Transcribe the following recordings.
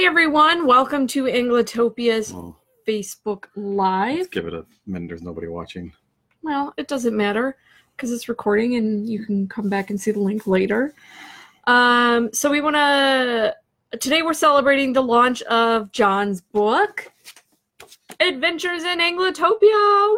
Hey everyone, welcome to Anglotopia's Facebook Live. Let's give it a minute. There's nobody watching. Well, it doesn't matter because it's recording and you can come back and see the link later. So we want to... Today we're celebrating the launch of John's book, Adventures in Anglotopia!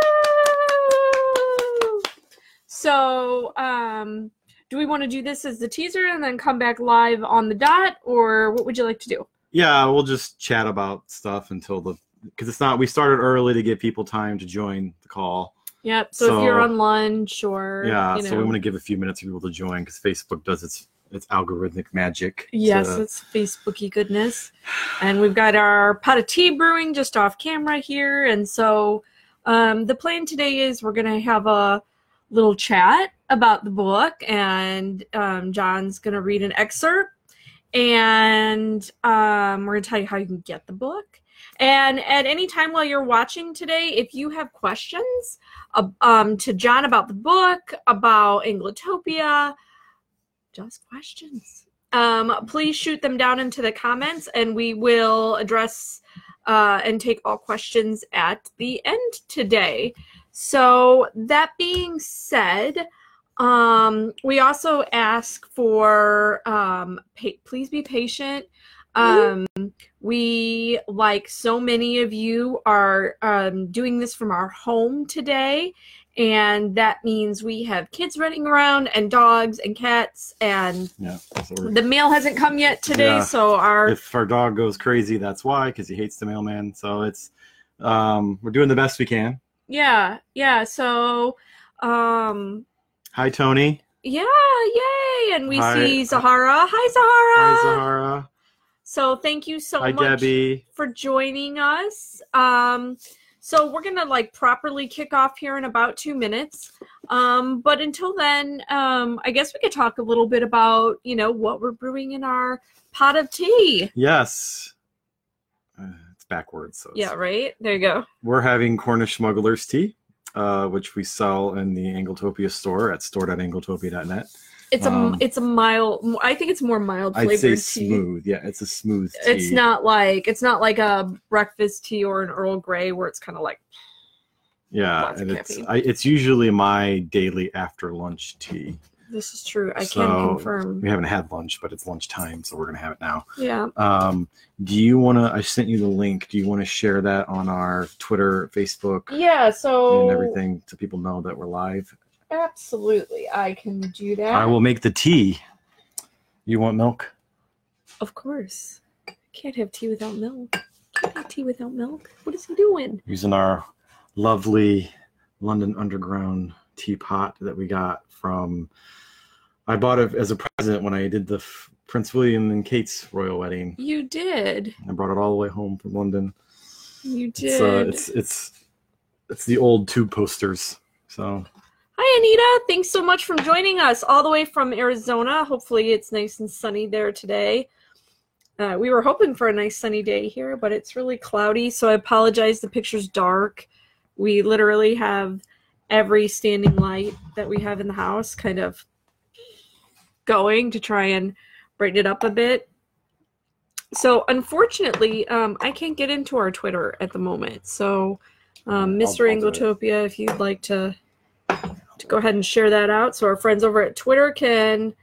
Woo! So, do we want to do this as the teaser and then come back live on the dot, or what would you like to do? Yeah, we'll just chat about stuff until because it's not, we started early to give people time to join the call. Yep, so if you're on lunch or... Yeah, so we want to give a few minutes for people to join because Facebook does its algorithmic magic. Yes, it's Facebooky goodness. And we've got our pot of tea brewing just off camera here. And so the plan today is we're going to have a little chat about the book, and John's going to read an excerpt, and we're going to tell you how you can get the book. And at any time while you're watching today, if you have questions to John about the book, about Anglotopia, just questions, please shoot them down into the comments, and we will address and take all questions at the end today. So that being said, we also ask for please be patient. We, like so many of you, are doing this from our home today, and that means we have kids running around and dogs and cats, and the mail hasn't come yet today. Yeah. So if our dog goes crazy, that's why, because he hates the mailman. So it's we're doing the best we can. Yeah. So hi, Tony. Yeah, yay! And we see Zahara. Hi, Zahara. Hi, Zahara. So thank you so much, Debbie, for joining us. So we're gonna properly kick off here in about 2 minutes. But until then, I guess we could talk a little bit about what we're brewing in our pot of tea. Yes. It's backwards. So yeah, right. There you go. We're having Cornish Smuggler's tea, which we sell in the Anglotopia store at store.anglotopia.net. It's a mild. I think it's more mild flavored tea. I'd say smooth. Yeah, it's a smooth tea. It's not like a breakfast tea or an Earl Grey where it's kind of like. Yeah, and it's usually my daily after lunch tea. This is true. I can confirm. We haven't had lunch, but it's lunchtime, so we're gonna have it now. Yeah. Do you want to? I sent you the link. Do you want to share that on our Twitter, Facebook? Yeah. So. And everything, so people know that we're live. Absolutely, I can do that. I will make the tea. You want milk? Of course. Can't have tea without milk. Can't have tea without milk. What is he doing? Using our lovely London Underground teapot that we got from... I bought it as a present when I did the Prince William and Kate's royal wedding. You did. I brought it all the way home from London. You did. It's the old tube posters. So... Hi, Anita. Thanks so much for joining us all the way from Arizona. Hopefully it's nice and sunny there today. We were hoping for a nice sunny day here, but it's really cloudy, so I apologize. The picture's dark. We literally have every standing light that we have in the house kind of going to try and brighten it up a bit. So unfortunately, I can't get into our Twitter at the moment. So Mr. Anglotopia, if you'd like to go ahead and share that out so our friends over at Twitter can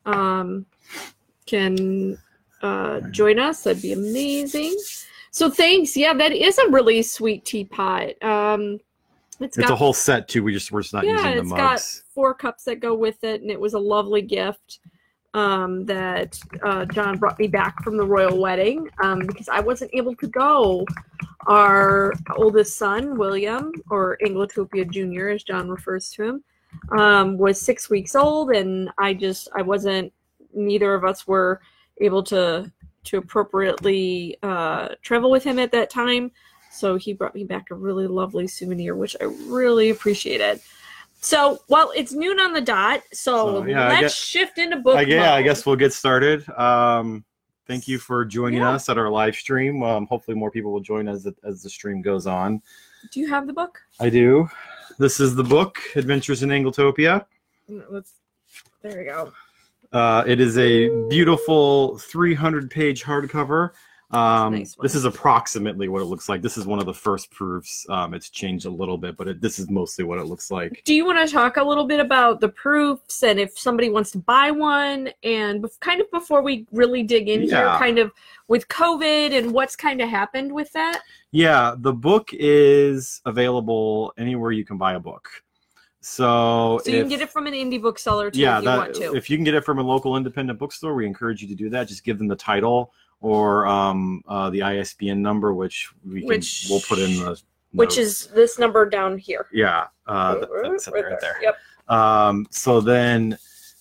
join us, that'd be amazing. So thanks. Yeah, that is a really sweet teapot. It's a whole set too. We're just not using the mugs. Yeah, it's got 4 cups that go with it, and it was a lovely gift that John brought me back from the royal wedding because I wasn't able to go. Our oldest son, William, or Anglotopia Jr., as John refers to him, was 6 weeks old, and neither of us were able to appropriately travel with him at that time. So he brought me back a really lovely souvenir, which I really appreciated. So, well, it's noon on the dot, so let's shift into book mode. I guess we'll get started. Thank you for joining us at our live stream. Hopefully more people will join as the stream goes on. Do you have the book? I do. This is the book, Adventures in Anglotopia. There we go. It is a beautiful 300-page hardcover. Nice one. This is approximately what it looks like. This is one of the first proofs. It's changed a little bit, but this is mostly what it looks like. Do you want to talk a little bit about the proofs and if somebody wants to buy one, and kind of before we really dig in here, kind of with COVID and what's kind of happened with that? Yeah, the book is available anywhere you can buy a book. So you can get it from an indie bookseller too, if you want to. If you can get it from a local independent bookstore, we encourage you to do that. Just give them the title or the ISBN number, which we'll put in the notes. Which is this number down here. Yeah, that's it right there. Yep. So then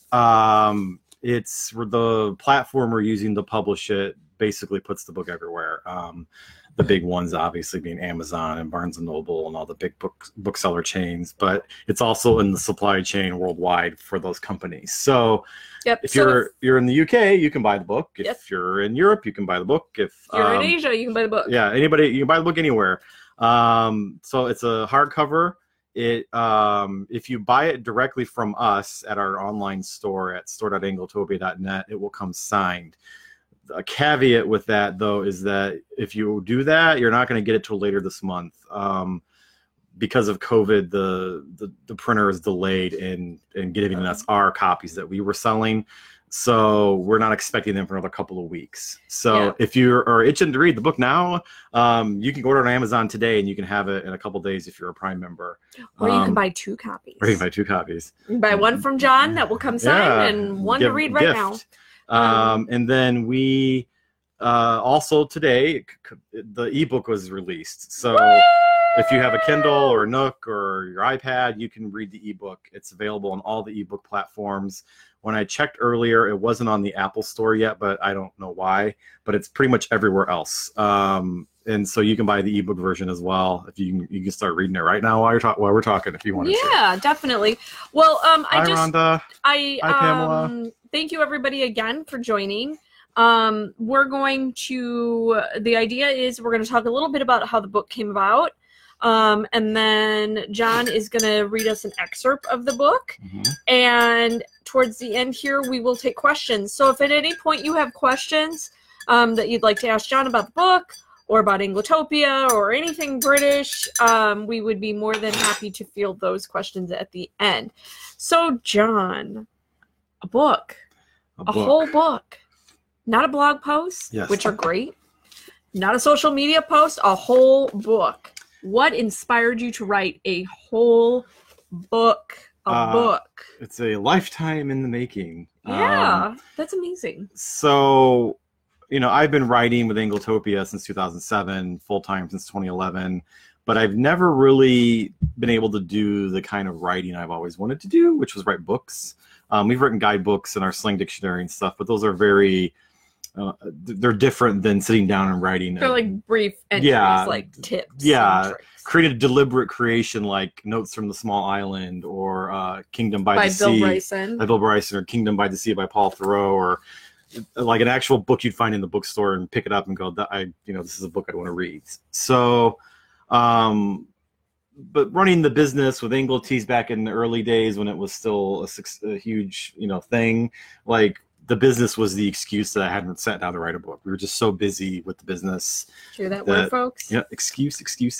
it's the platform we're using to publish it basically puts the book everywhere. The big ones obviously being Amazon and Barnes & Noble and all the big bookseller chains, but it's also in the supply chain worldwide for those companies. So if you're in the UK, you can buy the book. If you're in Europe, you can buy the book. If you're in Asia, you can buy the book. Yeah, anybody, you can buy the book anywhere. So it's a hardcover. If you buy it directly from us at our online store at store.angletopia.net, it will come signed. A caveat with that, though, is that if you do that, you're not going to get it till later this month. Because of COVID, the printer is delayed in giving us our copies that we were selling. So we're not expecting them for another couple of weeks. So if you are itching to read the book now, you can go order it on Amazon today and you can have it in a couple of days if you're a Prime member. Or you can buy 2 copies. Or you can buy 2 copies. You can buy one from John that will come signed and one to read right now. And then we also today the ebook was released. So if you have a Kindle or Nook or your iPad, you can read the ebook. It's available on all the ebook platforms. When I checked earlier, it wasn't on the Apple Store yet, but I don't know why. But it's pretty much everywhere else. And so you can buy the ebook version as well. If you can start reading it right now while we're talking, if you want to. Yeah, definitely. Well, Hi, Rhonda. Hi, Pamela. Thank you everybody again for joining. The idea is we're going to talk a little bit about how the book came about. And then John is going to read us an excerpt of the book. And towards the end here, we will take questions. So if at any point you have questions that you'd like to ask John about the book or about Angletopia or anything British, we would be more than happy to field those questions at the end. So John, a whole book, not a blog post, which are great, not a social media post, a whole book. What inspired you to write a whole book? Book. It's a lifetime in the making. Yeah, that's amazing. So, I've been writing with Angletopia since 2007, full-time since 2011, but I've never really been able to do the kind of writing I've always wanted to do, which was write books. We've written guidebooks in our slang dictionary and stuff, but those are very... they're different than sitting down and writing. They're like brief entries, like tips. Yeah, create a deliberate creation like Notes from the Small Island or Kingdom by the Sea. By Bill Bryson, or Kingdom by the Sea by Paul Theroux, or like an actual book you'd find in the bookstore and pick it up and go, this is a book I want to read. So, but running the business with Angletees back in the early days when it was still a huge, thing, like, the business was the excuse that I hadn't sat down to write a book. We were just so busy with the business. Hear that word, folks? Yeah, excuse.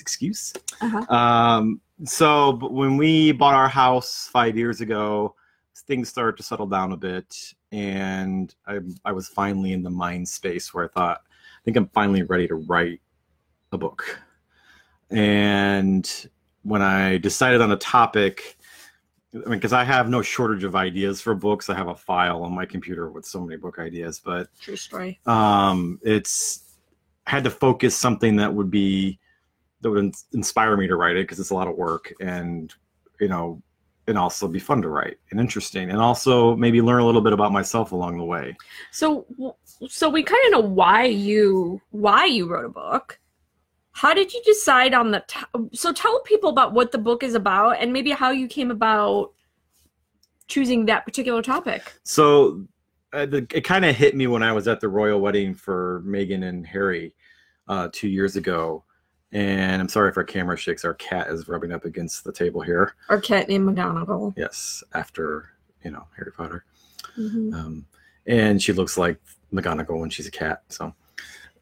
But when we bought our house 5 years ago, things started to settle down a bit, and I was finally in the mind space where I thought, I think I'm finally ready to write a book. And when I decided on a topic, because I have no shortage of ideas for books. I have a file on my computer with so many book ideas, but true story. It's had to focus something that would inspire me to write it, because it's a lot of work, and and also be fun to write and interesting, and also maybe learn a little bit about myself along the way. So we kind of know why you wrote a book. How did you decide on so tell people about what the book is about and maybe how you came about choosing that particular topic. So it kind of hit me when I was at the royal wedding for Meghan and Harry 2 years ago. And I'm sorry if our camera shakes. Our cat is rubbing up against the table here. Our cat named McGonagall. Yes, after, Harry Potter. And she looks like McGonagall when she's a cat, so...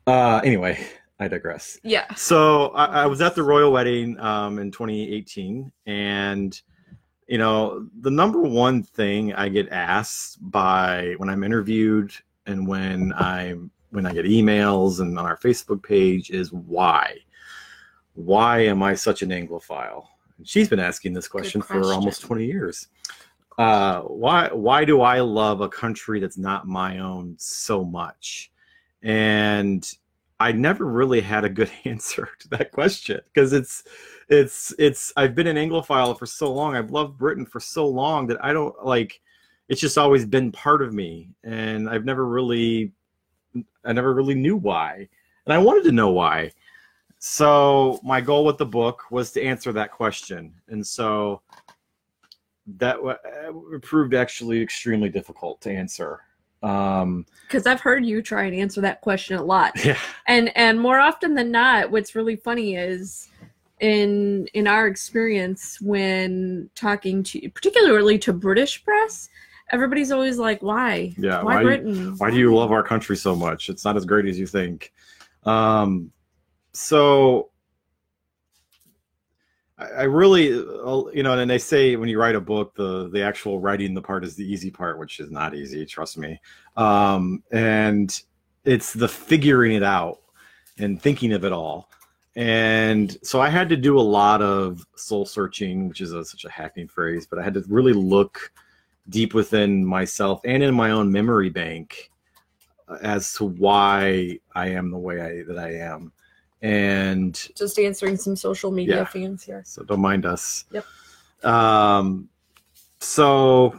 Anyway, I digress. Yeah. So I was at the royal wedding in 2018, and the number one thing I get asked by when I'm interviewed and when I get emails and on our Facebook page is why. Why am I such an Anglophile? And she's been asking this question for almost 20 years. Why do I love a country that's not my own so much? And I never really had a good answer to that question, because I've been an Anglophile for so long. I've loved Britain for so long that it's just always been part of me, and I never really knew why, and I wanted to know why. So my goal with the book was to answer that question, and so that proved actually extremely difficult to answer. Because I've heard you try and answer that question a lot. Yeah. And more often than not, what's really funny is in our experience when talking to, particularly to British press, everybody's always like, why? Yeah. Why Britain? Why do you love our country so much? It's not as great as you think. So I really, and they say when you write a book, the actual writing the part is the easy part, which is not easy, trust me. And it's the figuring it out and thinking of it all. And so I had to do a lot of soul searching, which is such a hackneyed phrase, but I had to really look deep within myself and in my own memory bank as to why I am the way that I am. And just answering some social media fans here, so don't mind us. Yep. So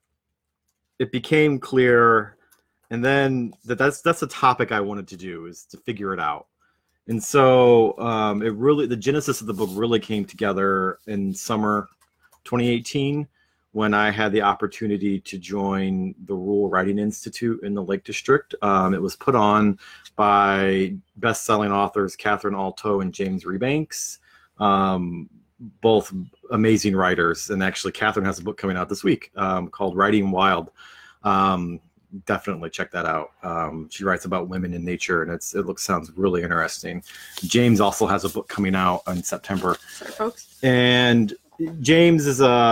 it became clear, and then that's a topic I wanted to do, is to figure it out. And so the genesis of the book really came together in summer 2018, when I had the opportunity to join the Rural Writing Institute in the Lake District. It was put on by best-selling authors Catherine Alto and James Rebanks, both amazing writers. And actually, Catherine has a book coming out this week called Writing Wild. Definitely check that out. She writes about women in nature, and sounds really interesting. James also has a book coming out in September. Sorry, folks. And James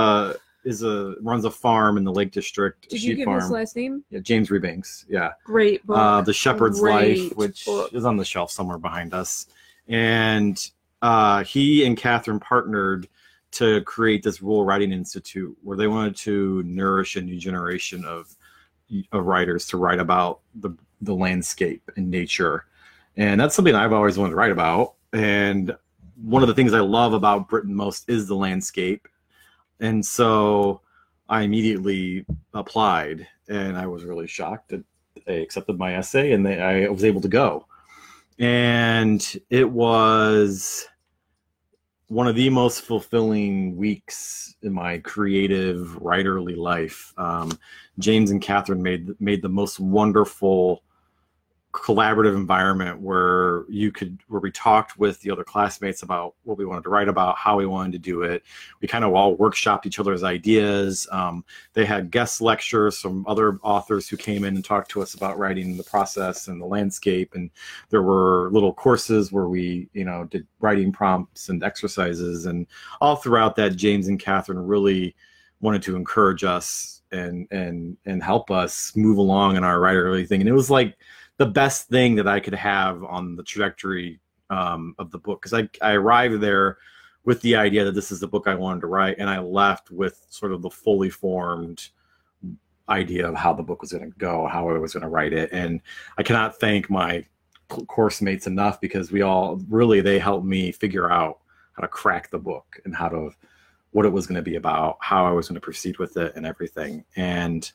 runs a farm in the Lake District. Did you give his last name? Yeah, James Rebanks. Yeah. Great book. The Shepherd's Life, which is on the shelf somewhere behind us. And he and Catherine partnered to create this Rural Writing Institute, where they wanted to nourish a new generation of writers to write about the landscape and nature. And that's something I've always wanted to write about. And one of the things I love about Britain most is the landscape. And so I immediately applied, and I was really shocked that they accepted my essay, and I was able to go. And it was one of the most fulfilling weeks in my creative writerly life. James and Catherine made the most wonderful collaborative environment where we talked with the other classmates about what we wanted to write about, how we wanted to do it. We kind of all workshopped each other's ideas. They had guest lectures from other authors who came in and talked to us about writing the process and the landscape. And there were little courses where we, did writing prompts and exercises. And all throughout that, James and Catherine really wanted to encourage us and help us move along in our writerly thing. And it was like the best thing that I could have on the trajectory of the book, because I arrived there with the idea that this is the book I wanted to write, and I left with sort of the fully formed idea of how the book was going to go, how I was going to write it. And I cannot thank my course mates enough, because they helped me figure out how to crack the book and what it was going to be about, how I was going to proceed with it and everything. And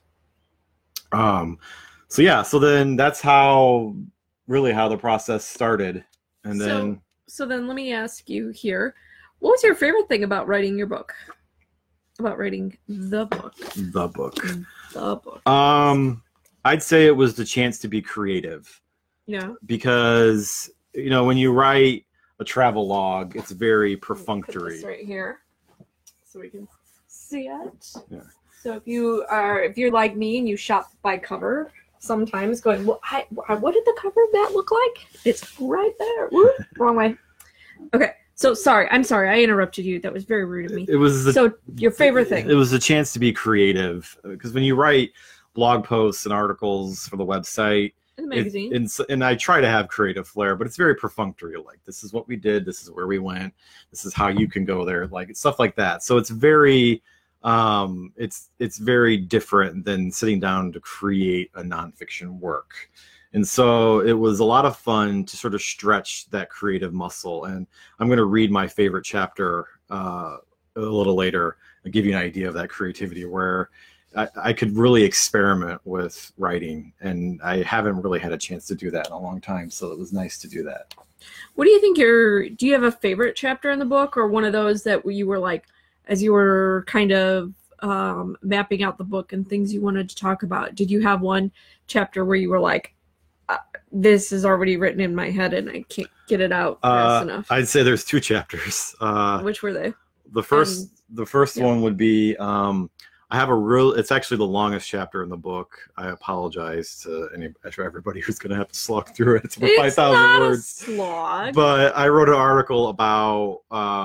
so then that's how the process started. And then let me ask you here, what was your favorite thing about writing your book? About writing the book? The book. The book. I'd say it was the chance to be creative. Yeah. Because, when you write a travel log, it's very perfunctory. Put this right here so we can see it. Yeah. So if you're like me and you shop by cover, sometimes going, well, what did the cover of that look like? It's right there. Whoop, wrong way. Okay. So sorry. I'm sorry. I interrupted you. That was very rude of me. It was so your favorite thing. It was a chance to be creative, because when you write blog posts and articles for the website, in the magazine, and I try to have creative flair, but it's very perfunctory. Like, this is what we did. This is where we went. This is how you can go there. Like, stuff like that. So it's very, it's very different than sitting down to create a nonfiction work. And so it was a lot of fun to sort of stretch that creative muscle. And I'm going to read my favorite chapter a little later and give you an idea of that creativity, where I could really experiment with writing. And I haven't really had a chance to do that in a long time. So it was nice to do that. What do you think do you have a favorite chapter in the book, or one of those that you were like, as you were kind of mapping out the book and things you wanted to talk about, did you have one chapter where you were like, this is already written in my head and I can't get it out fast enough? I'd say there's two chapters. Which were they? The first one would be, I have it's actually the longest chapter in the book. I apologize to everybody who's going to have to slog through it. It's about 5,000 words. Slog. But I wrote an article about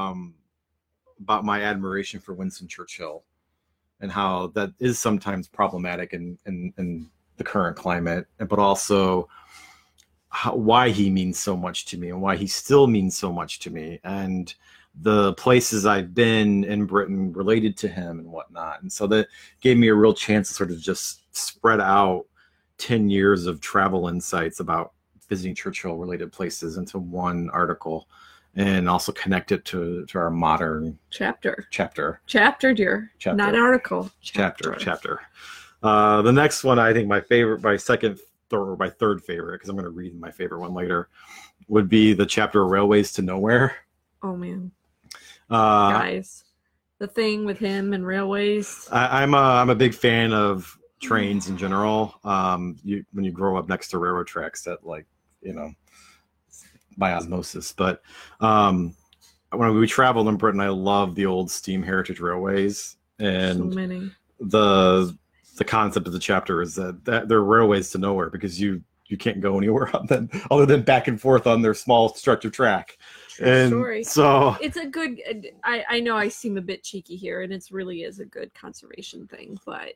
my admiration for Winston Churchill and how that is sometimes problematic in the current climate, but also why he means so much to me and why he still means so much to me, and the places I've been in Britain related to him and whatnot. And so that gave me a real chance to sort of just spread out 10 years of travel insights about visiting Churchill related places into one article, and also connect it to our modern chapter, dear. Not article. Chapter. The next one, I think my third favorite, because I'm going to read my favorite one later, would be the chapter Railways to Nowhere. Oh man. Guys, the thing with him and railways. I'm a big fan of trains in general. When you grow up next to railroad tracks, that, like, by osmosis. But when we traveled in Britain, I love the old steam heritage railways, and so many. The concept of the chapter is that they're railways to nowhere, because you can't go anywhere other than back and forth on their small stretch of track. Story. So it's a good. I know I seem a bit cheeky here, and it really is a good conservation thing, but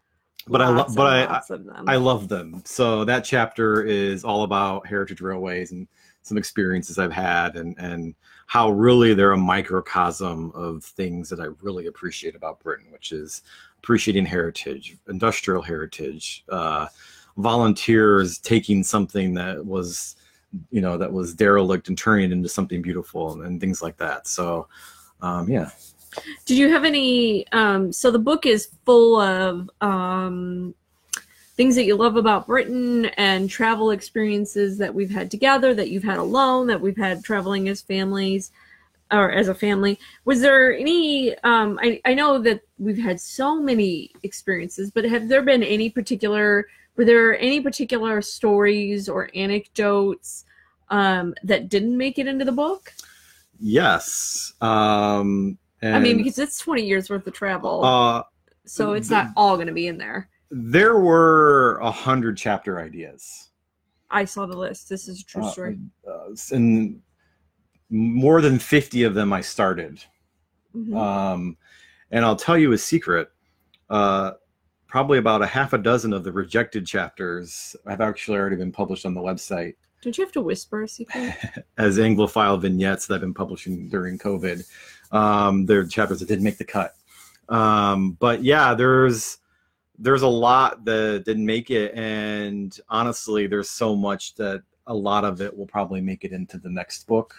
I love them. So that chapter is all about heritage railways and some experiences I've had, and how really they're a microcosm of things that I really appreciate about Britain, which is appreciating heritage, industrial heritage, volunteers taking something that was derelict and turning it into something beautiful, and things like that. So, yeah. Did you have any, so the book is full of things that you love about Britain and travel experiences that we've had together, that you've had alone, that we've had traveling as families or as a family. Was there any, I know that we've had so many experiences, but were there any particular stories or anecdotes that didn't make it into the book? Yes. Because it's 20 years worth of travel. So it's not all going to be in there. There were 100 chapter ideas. I saw the list. This is a true story. And more than 50 of them I started. Mm-hmm. And I'll tell you a secret. Probably about a half a dozen of the rejected chapters have actually already been published on the website. Don't you have to whisper a secret? As Anglophile vignettes that I've been publishing during COVID. There are chapters that didn't make the cut. But yeah, there's a lot that didn't make it. And honestly, there's so much that a lot of it will probably make it into the next book.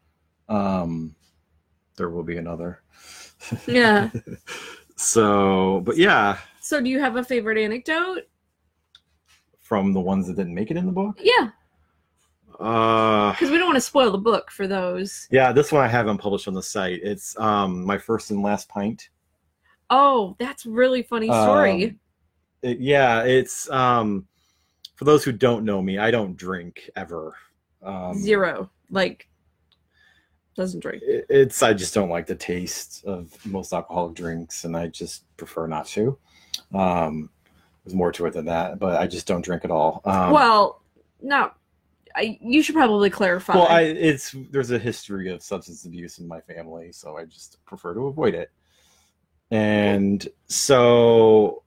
There will be another. Yeah. So, but yeah. So do you have a favorite anecdote? From the ones that didn't make it in the book? Yeah. Because we don't want to spoil the book for those. Yeah, this one I haven't published on the site. It's My First and Last Pint. Oh, that's a really funny story. It's for those who don't know me, I don't drink ever. Zero. Doesn't drink. I just don't like the taste of most alcoholic drinks, and I just prefer not to. There's more to it than that, but I just don't drink at all. Well, no, you should probably clarify. Well, there's a history of substance abuse in my family, so I just prefer to avoid it. And so,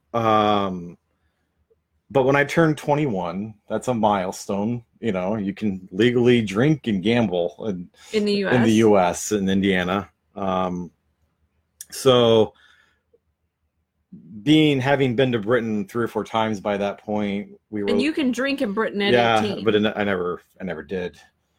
but when I turned 21, that's a milestone. You know, you can legally drink and gamble in the U.S. In the U.S. in Indiana. So, having been to Britain 3 or 4 times by that point, we were. And you can drink in Britain at 18. But I never did.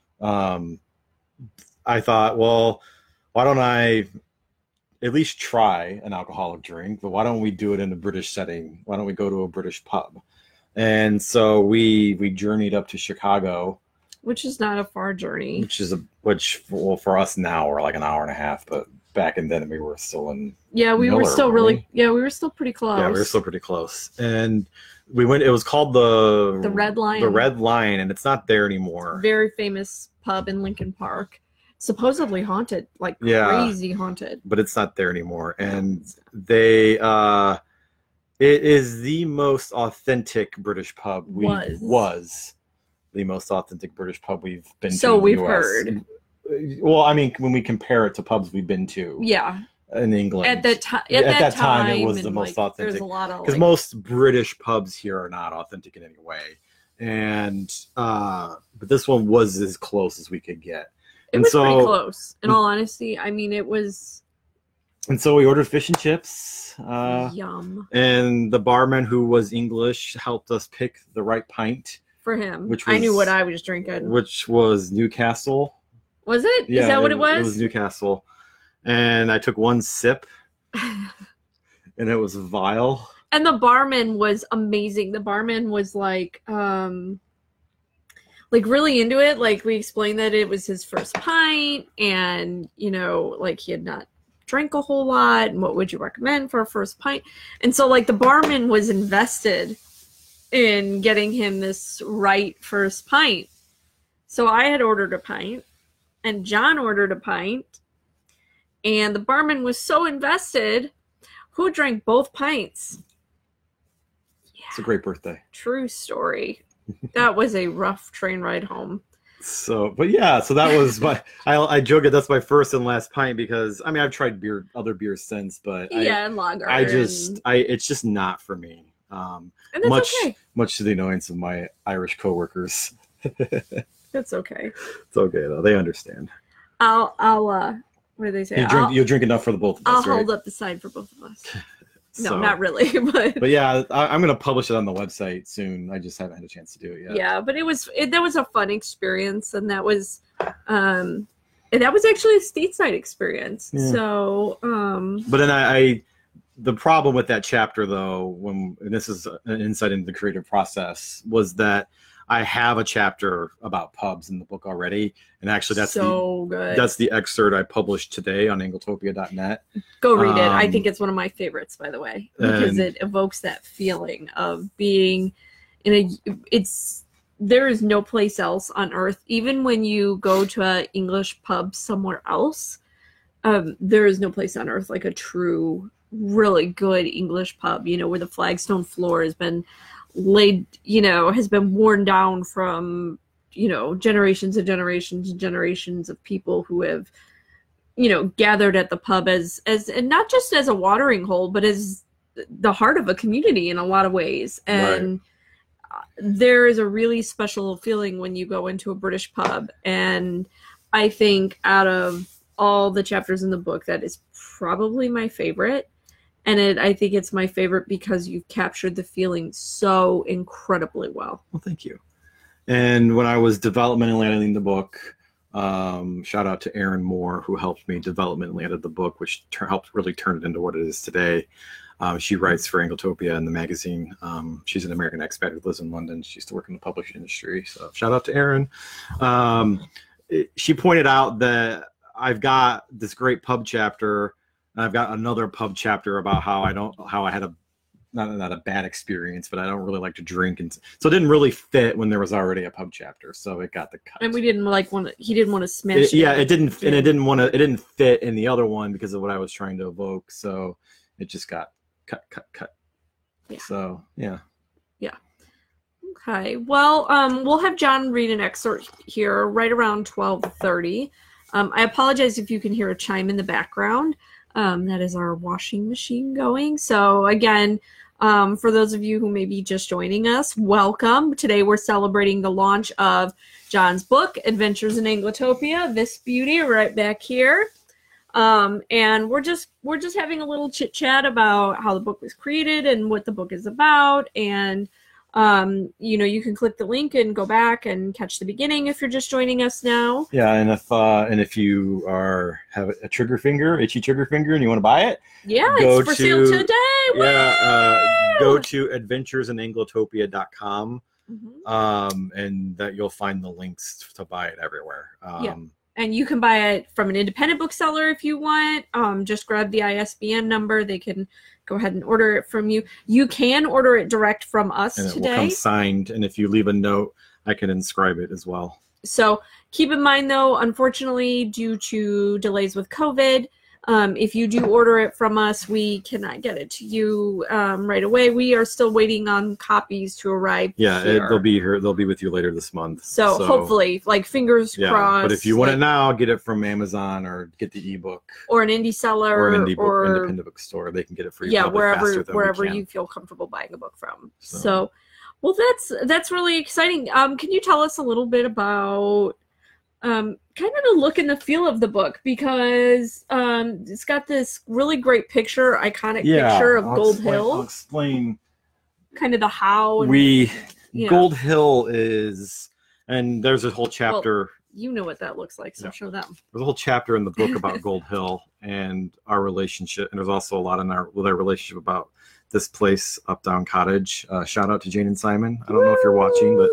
I thought, well, why don't I at least try an alcoholic drink? But why don't we do it in a British setting? Why don't we go to a British pub? And so we journeyed up to Chicago, which is not a far journey. Which for us now we're like an hour and a half, but back in then we were still in. Yeah, we were still really. Yeah, we were still pretty close. Yeah, we were still pretty close, and we went. It was called the Red Lion. The Red Lion, and it's not there anymore. Very famous pub in Lincoln Park, supposedly haunted, like crazy haunted. But it's not there anymore, and they. It is the most authentic British pub. Was the most authentic British pub we've been to. So we've US. Heard. Well, I mean, when we compare it to pubs we've been to, in England at that time, it was the most authentic. There's a lot of because most British pubs here are not authentic in any way, and but this one was as close as we could get. It was pretty close. In all honesty, I mean, it was. And so we ordered fish and chips. Yum. And the barman, who was English, helped us pick the right pint. For him. I knew what I was drinking. Which was Newcastle. Was it? Yeah, is that what it was? It was Newcastle. And I took one sip. And it was vile. And the barman was amazing. The barman was like really into it. Like, we explained that it was his first pint. And, you know, like, he had not drank a whole lot, and what would you recommend for a first pint? And so, like, the barman was invested in getting him this right first pint. So I had ordered a pint, and John ordered a pint, and the barman was so invested, who drank both pints? Yeah, it's a great birthday. True story. That was a rough train ride home. So that was I joke that that's my first and last pint, because I mean, I've tried other beers since, but and lager. It's just not for me. And that's okay. Much to the annoyance of my Irish coworkers. That's okay. It's okay though; they understand. I'll what do they say? You'll drink enough for the both of us. I'll hold up the sign for both of us. No, not really, but yeah, I'm gonna publish it on the website soon. I just haven't had a chance to do it yet. Yeah, but that was a fun experience, and that was actually a stateside experience. Yeah. So, but then the problem with that chapter, though, and this is an insight into the creative process, was that I have a chapter about pubs in the book already, and actually that's good. That's the excerpt I published today on Angletopia.net. Go read it. I think it's one of my favorites, by the way, because it evokes that feeling of being there is no place else on earth, even when you go to an English pub somewhere else, there is no place on earth like a true, really good English pub, you know, where the flagstone floor has been laid, you know, has been worn down from, you know, generations and generations and generations of people who have, you know, gathered at the pub as and not just as a watering hole, but as the heart of a community in a lot of ways. And there is a really special feeling when you go into a British pub. And I think out of all the chapters in the book, that is probably my favorite. And I think it's my favorite because you've captured the feeling so incredibly well. Well, thank you. And when I was developmentally editing the book, shout out to Erin Moore, who helped me developmentally edit the book, which helped really turn it into what it is today. She writes for Angletopia in the magazine. She's an American expat who lives in London. She used to work in the publishing industry. So shout out to Erin. She pointed out that I've got this great pub chapter, and I've got another pub chapter about how I had not a bad experience, but I don't really like to drink, and so it didn't really fit when there was already a pub chapter, so it got the cut. And we didn't he didn't want to smash it. Yeah, it didn't, and it didn't fit in the other one because of what I was trying to evoke, so it just got cut. Yeah. So yeah. Okay. Well, we'll have John read an excerpt here right around 12:30. I apologize if you can hear a chime in the background. That is our washing machine going. So again, for those of you who may be just joining us, welcome. Today we're celebrating the launch of John's book, Adventures in Anglotopia. This beauty right back here. And we're just having a little chit chat about how the book was created and what the book is about. And you can click the link and go back and catch the beginning if you're just joining us now. Yeah, and if you have a trigger finger, itchy trigger finger, and you want to buy it, it's for sale today. Go to adventuresinanglotopia.com, and that you'll find the links to buy it everywhere. And you can buy it from an independent bookseller if you want. Just grab the ISBN number. They can go ahead and order it from you. You can order it direct from us and today. It will come signed, and if you leave a note, I can inscribe it as well. So keep in mind, though, unfortunately, due to delays with COVID, if you do order it from us, we cannot get it to you right away. We are still waiting on copies to arrive. Yeah, they'll be here. They'll be with you later this month. So hopefully, fingers crossed. But if you want it now, get it from Amazon or get the ebook or an indie seller or an independent bookstore. They can get it for you. Yeah, wherever you feel comfortable buying a book from. So well, that's really exciting. Can you tell us a little bit about kind of the look and the feel of the book, because it's got this really great iconic picture of Gold Hill. I'll explain kind of the how. Gold Hill is, and there's a whole chapter. Well, you know what that looks like, so show them. There's a whole chapter in the book about Gold Hill and our relationship, and there's also a lot in our relationship about this place, Updown Cottage. Shout out to Jane and Simon. I don't know if you're watching, but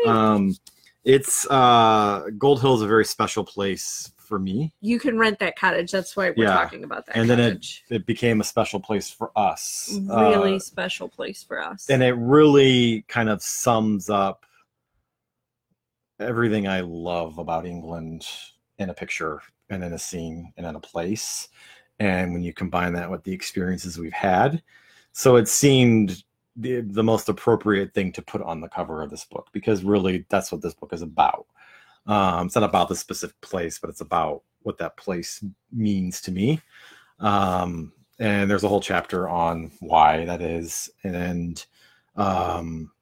it's Gold Hill is a very special place for me. You can rent that cottage. That's why we're talking about that. And cottage. then it became a special place for us. Really special place for us. And it really kind of sums up everything I love about England in a picture and in a scene and in a place. And when you combine that with the experiences we've had, so it seemed the most appropriate thing to put on the cover of this book, because really that's what this book is about. It's not about the specific place, but it's about what that place means to me. And there's a whole chapter on why that is. And should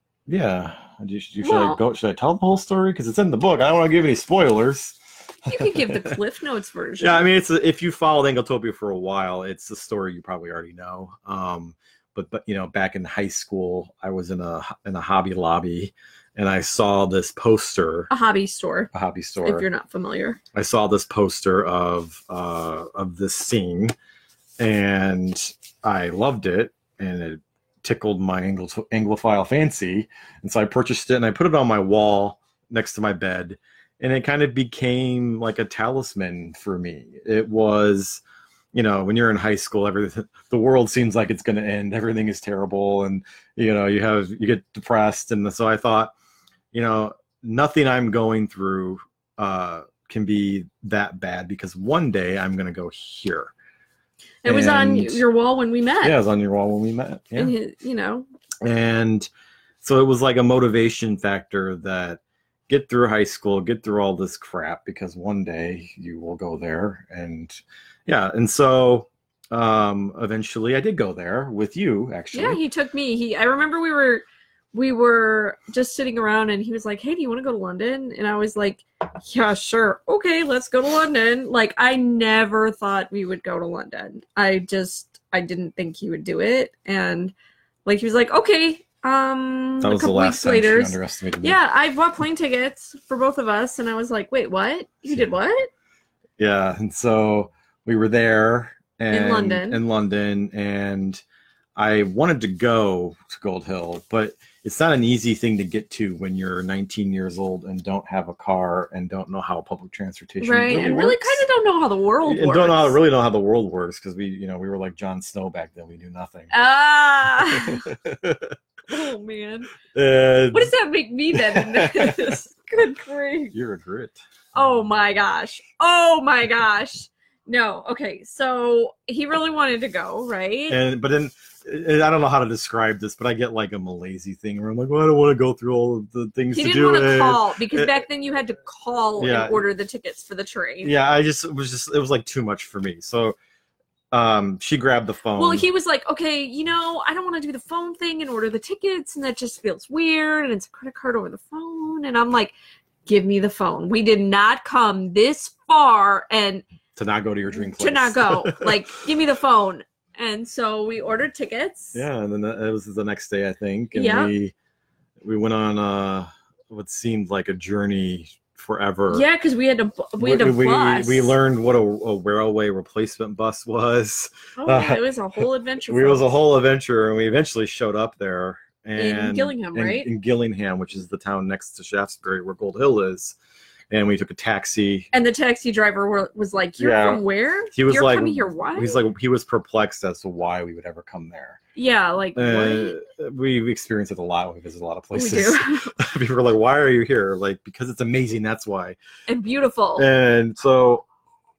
I tell the whole story? Because it's in the book. I don't want to give any spoilers. You can give the Cliff Notes version. Yeah, I mean, if you followed Anglotopia for a while, it's a story you probably already know. But back in high school, I was in a Hobby Lobby, and I saw this poster. A hobby store. If you're not familiar. I saw this poster of this scene, and I loved it, and it tickled my Anglophile fancy, and so I purchased it and I put it on my wall next to my bed, and it kind of became like a talisman for me. It was, when you're in high school, the world seems like it's going to end. Everything is terrible, and you get depressed, and so I thought, nothing I'm going through can be that bad, because one day I'm going to go here. It was on your wall when we met. Yeah, it was on your wall when we met. Yeah. And so it was like a motivation factor that get through high school, get through all this crap, because one day you will go there. And so eventually I did go there with you, actually. Yeah, he took me. I remember we were just sitting around, and he was like, "Hey, do you want to go to London?" And I was like, "Yeah, sure. Okay, let's go to London." Like, I never thought we would go to London. I didn't think he would do it. And like, he was like, "Okay." That was the last time she underestimated me. Yeah, I bought plane tickets for both of us, and I was like, "Wait, what? You did what?" Yeah, and so we were there in London, and I wanted to go to Gold Hill, but it's not an easy thing to get to when you're 19 years old and don't have a car and don't know how public transportation really works. Really kind of don't know how the world works. And really know how the world works, because we were like Jon Snow back then. We knew nothing. Oh man. What does that make me then? Good grief. You're a grit. Oh my gosh. No. Okay. So he really wanted to go, right? But then I don't know how to describe this, but I get like a Malaise thing where I'm like, well, I don't want to go through all of the things He to didn't do want to it. call because back then you had to call Yeah. and order the tickets for the train. Yeah, it was like too much for me. So she grabbed the phone. Well, he was like, okay, I don't want to do the phone thing and order the tickets, and that just feels weird, and it's a credit card over the phone. And I'm like, give me the phone. We did not come this far and to not go to your dream place. To not go. Like, give me the phone. And so we ordered tickets. Yeah, and then it was the next day, I think. And yeah. we went on what seemed like a journey forever. Yeah, because we had to bus. We learned what a railway replacement bus was. Oh, yeah, it was a whole adventure. It was a whole adventure, and we eventually showed up there. In Gillingham, right? In Gillingham, which is the town next to Shaftesbury, where Gold Hill is. And we took a taxi. And the taxi driver was like, "You're from where? He was You're like, coming here? Why?" He was perplexed as to why we would ever come there. Yeah, like what? We experience it a lot. We visit a lot of places. We do. People are like, "Why are you here?" Like, because it's amazing. That's why. And beautiful. And so,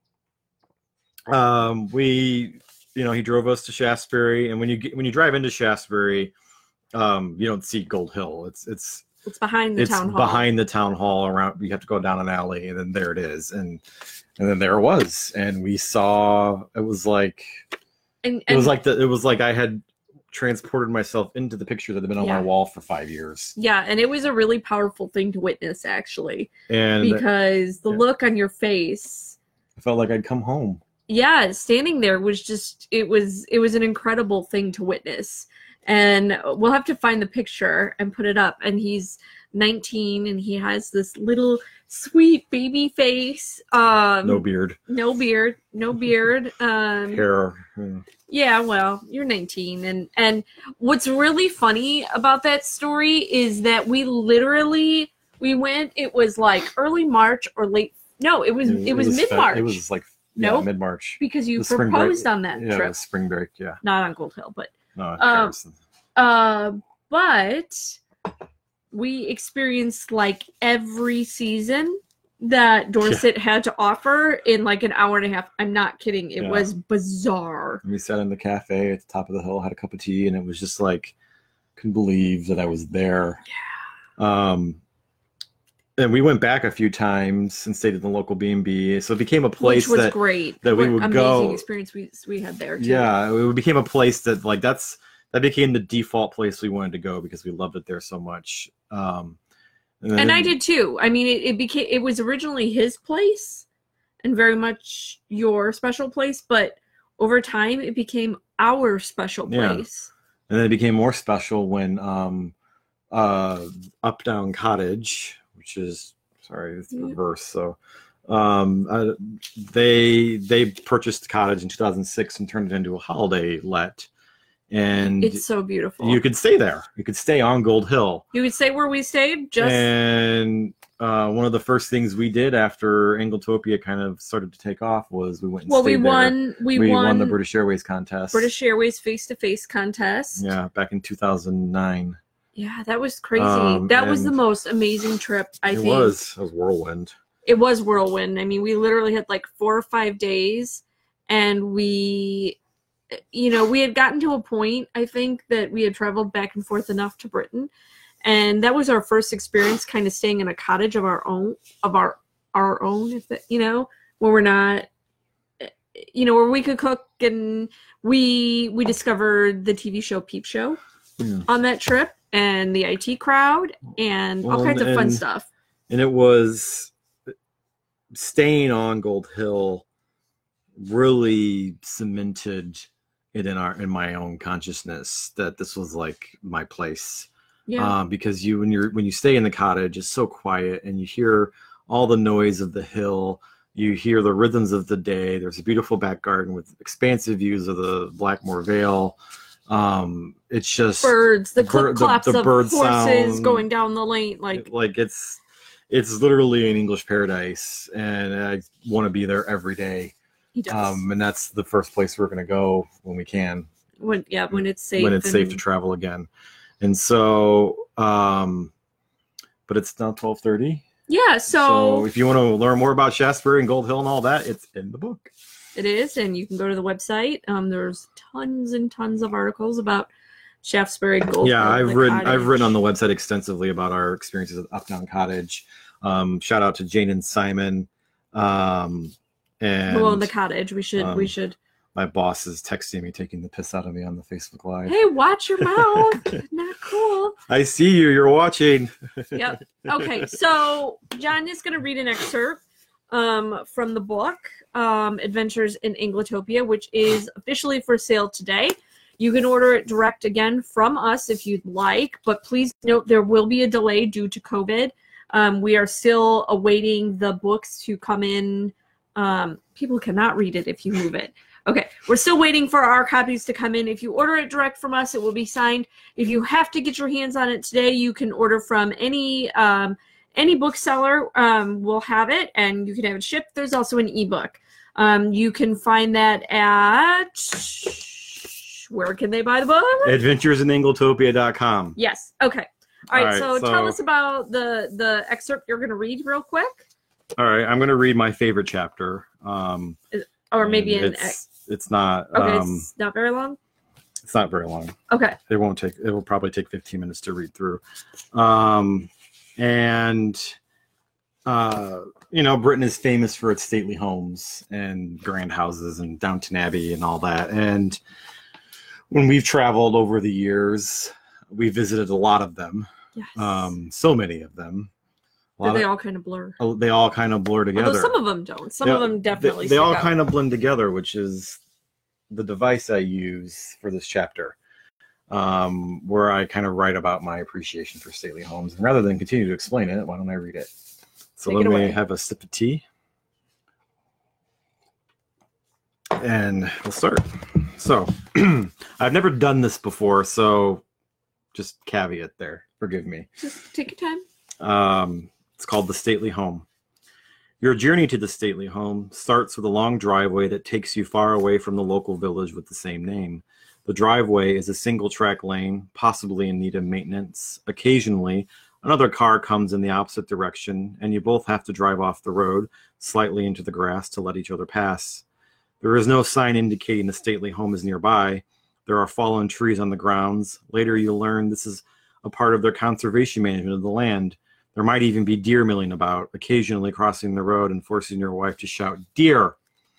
he drove us to Shaftesbury, and when you drive into Shaftesbury, you don't see Gold Hill. It's behind the town hall. Behind the town hall. Around, you have to go down an alley, and then there it is, and then there it was, and we saw. It was like, it was like I had transported myself into the picture that had been on my wall for 5 years. Yeah, and it was a really powerful thing to witness, actually, and because the look on your face, I felt like I'd come home. Yeah, standing there was just it was an incredible thing to witness. And we'll have to find the picture and put it up. And he's 19 and he has this little sweet baby face. No beard. Hair. Yeah, well, you're 19. And what's really funny about that story is that we went, it was like early March or late. No, it was mid-March. It was like mid-March. Because you proposed on that trip. Yeah, spring break, yeah. Not on Gold Hill, but no, but we experienced like every season that Dorset had to offer in like an hour and a half. I'm not kidding. It was bizarre. We sat in the cafe at the top of the hill, had a cup of tea, and it was just like, couldn't believe that I was there. Yeah. And we went back a few times and stayed at the local B&B. So it became a place which was great. That we would go. Amazing experience we had there too. Yeah, it became a place that like that became the default place we wanted to go because we loved it there so much. And I did too. I mean, it was originally his place and very much your special place, but over time it became our special place. And then it became more special when Updown Cottage, which is it's reverse. So they purchased the cottage in 2006 and turned it into a holiday let. And it's so beautiful. You could stay there. You could stay on Gold Hill. You could stay where we stayed. And one of the first things we did after Angletopia kind of started to take off was we went and stayed there. We won the British Airways contest. British Airways face-to-face contest. Yeah, back in 2009. Yeah, that was crazy. That was the most amazing trip, I think. It was whirlwind. It was whirlwind. I mean, we literally had like 4 or 5 days, and we had gotten to a point, I think, that we had traveled back and forth enough to Britain, and that was our first experience kind of staying in a cottage of our own, if that, where we're not, where we could cook, and we discovered the TV show Peep Show on that trip, and the IT crowd, and all kinds of fun stuff. And it was staying on Gold Hill really cemented it in my own consciousness that this was like my place. Yeah. Because when you stay in the cottage, it's so quiet, and you hear all the noise of the hill. You hear the rhythms of the day. There's a beautiful back garden with expansive views of the Blackmore Vale. It's just birds, the clip clops of bird horses sound, going down the lane, like it's literally an English paradise, and I want to be there every day. He does. And that's the first place we're going to go when we can. When it's safe. When it's safe to travel again, and so, but it's now 12:30. Yeah. So if you want to learn more about Shaftesbury and Gold Hill and all that, it's in the book. it is, and you can go to the website. There's tons and tons of articles about Shaftesbury Gold. Yeah, I've written on the website extensively about our experiences at Uptown Cottage. Shout out to Jane and Simon. And the cottage. We should. My boss is texting me, taking the piss out of me on the Facebook Live. Hey, watch your mouth. Not cool. I see you. You're watching. Yep. Okay, so John is going to read an excerpt from the book Adventures in Engletopia, which is officially for sale today. You can order it direct again from us if you'd like, but please note there will be a delay due to COVID. We are still awaiting the books to come in. People cannot read it if you move it. Okay, we're still waiting for our copies to come in. If you order it direct from us, it will be signed. If you have to get your hands on it today, you can order from any bookseller. Will have it, and you can have it shipped. There's also an ebook. You can find that at... Where can they buy the book? AdventuresinEngletopia.com. Yes. Okay. All right. So tell us about the excerpt you're going to read real quick. All right. I'm going to read my favorite chapter. Or maybe it's not. Okay. It's not very long. It's not very long. Okay. It will probably take 15 minutes to read through. Britain is famous for its stately homes and grand houses and Downton Abbey and all that. And when we've traveled over the years, we visited a lot of them. Yes. So many of them. They all kind of blur. They all kind of blur together. Although some of them don't. Some of them definitely They all kind of blend together, which is the device I use for this chapter, where I kind of write about my appreciation for stately homes. And rather than continue to explain it, why don't I read it? So let me have a sip of tea. And we'll start. So, I've never done this before, so just caveat there. Forgive me. Just take your time. It's called The Stately Home. Your journey to the stately home starts with a long driveway that takes you far away from the local village with the same name. The driveway is a single-track lane, possibly in need of maintenance. Occasionally, another car comes in the opposite direction, and you both have to drive off the road, slightly into the grass to let each other pass. There is no sign indicating the stately home is nearby. There are fallen trees on the grounds. Later, you'll learn this is a part of their conservation management of the land. There might even be deer milling about, occasionally crossing the road and forcing your wife to shout, "Deer!"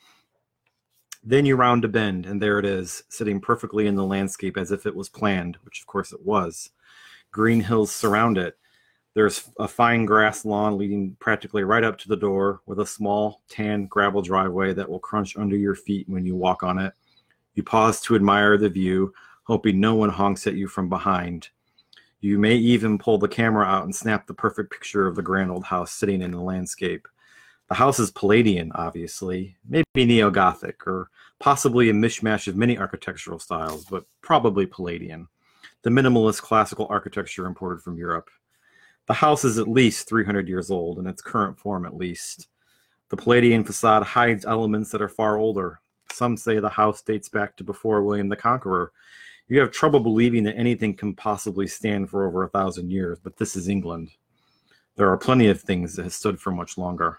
Then you round a bend, and there it is, sitting perfectly in the landscape as if it was planned, which of course it was. Green hills surround it. There's a fine grass lawn leading practically right up to the door with a small tan gravel driveway that will crunch under your feet when you walk on it. You pause to admire the view, hoping no one honks at you from behind. You may even pull the camera out and snap the perfect picture of the grand old house sitting in the landscape. The house is Palladian, obviously, maybe neo-Gothic, or possibly a mishmash of many architectural styles, but probably Palladian, the minimalist classical architecture imported from Europe. The house is at least 300 years old, in its current form at least. The Palladian facade hides elements that are far older. Some say the house dates back to before William the Conqueror. You have trouble believing that anything can possibly stand for over 1,000 years, but this is England. There are plenty of things that have stood for much longer.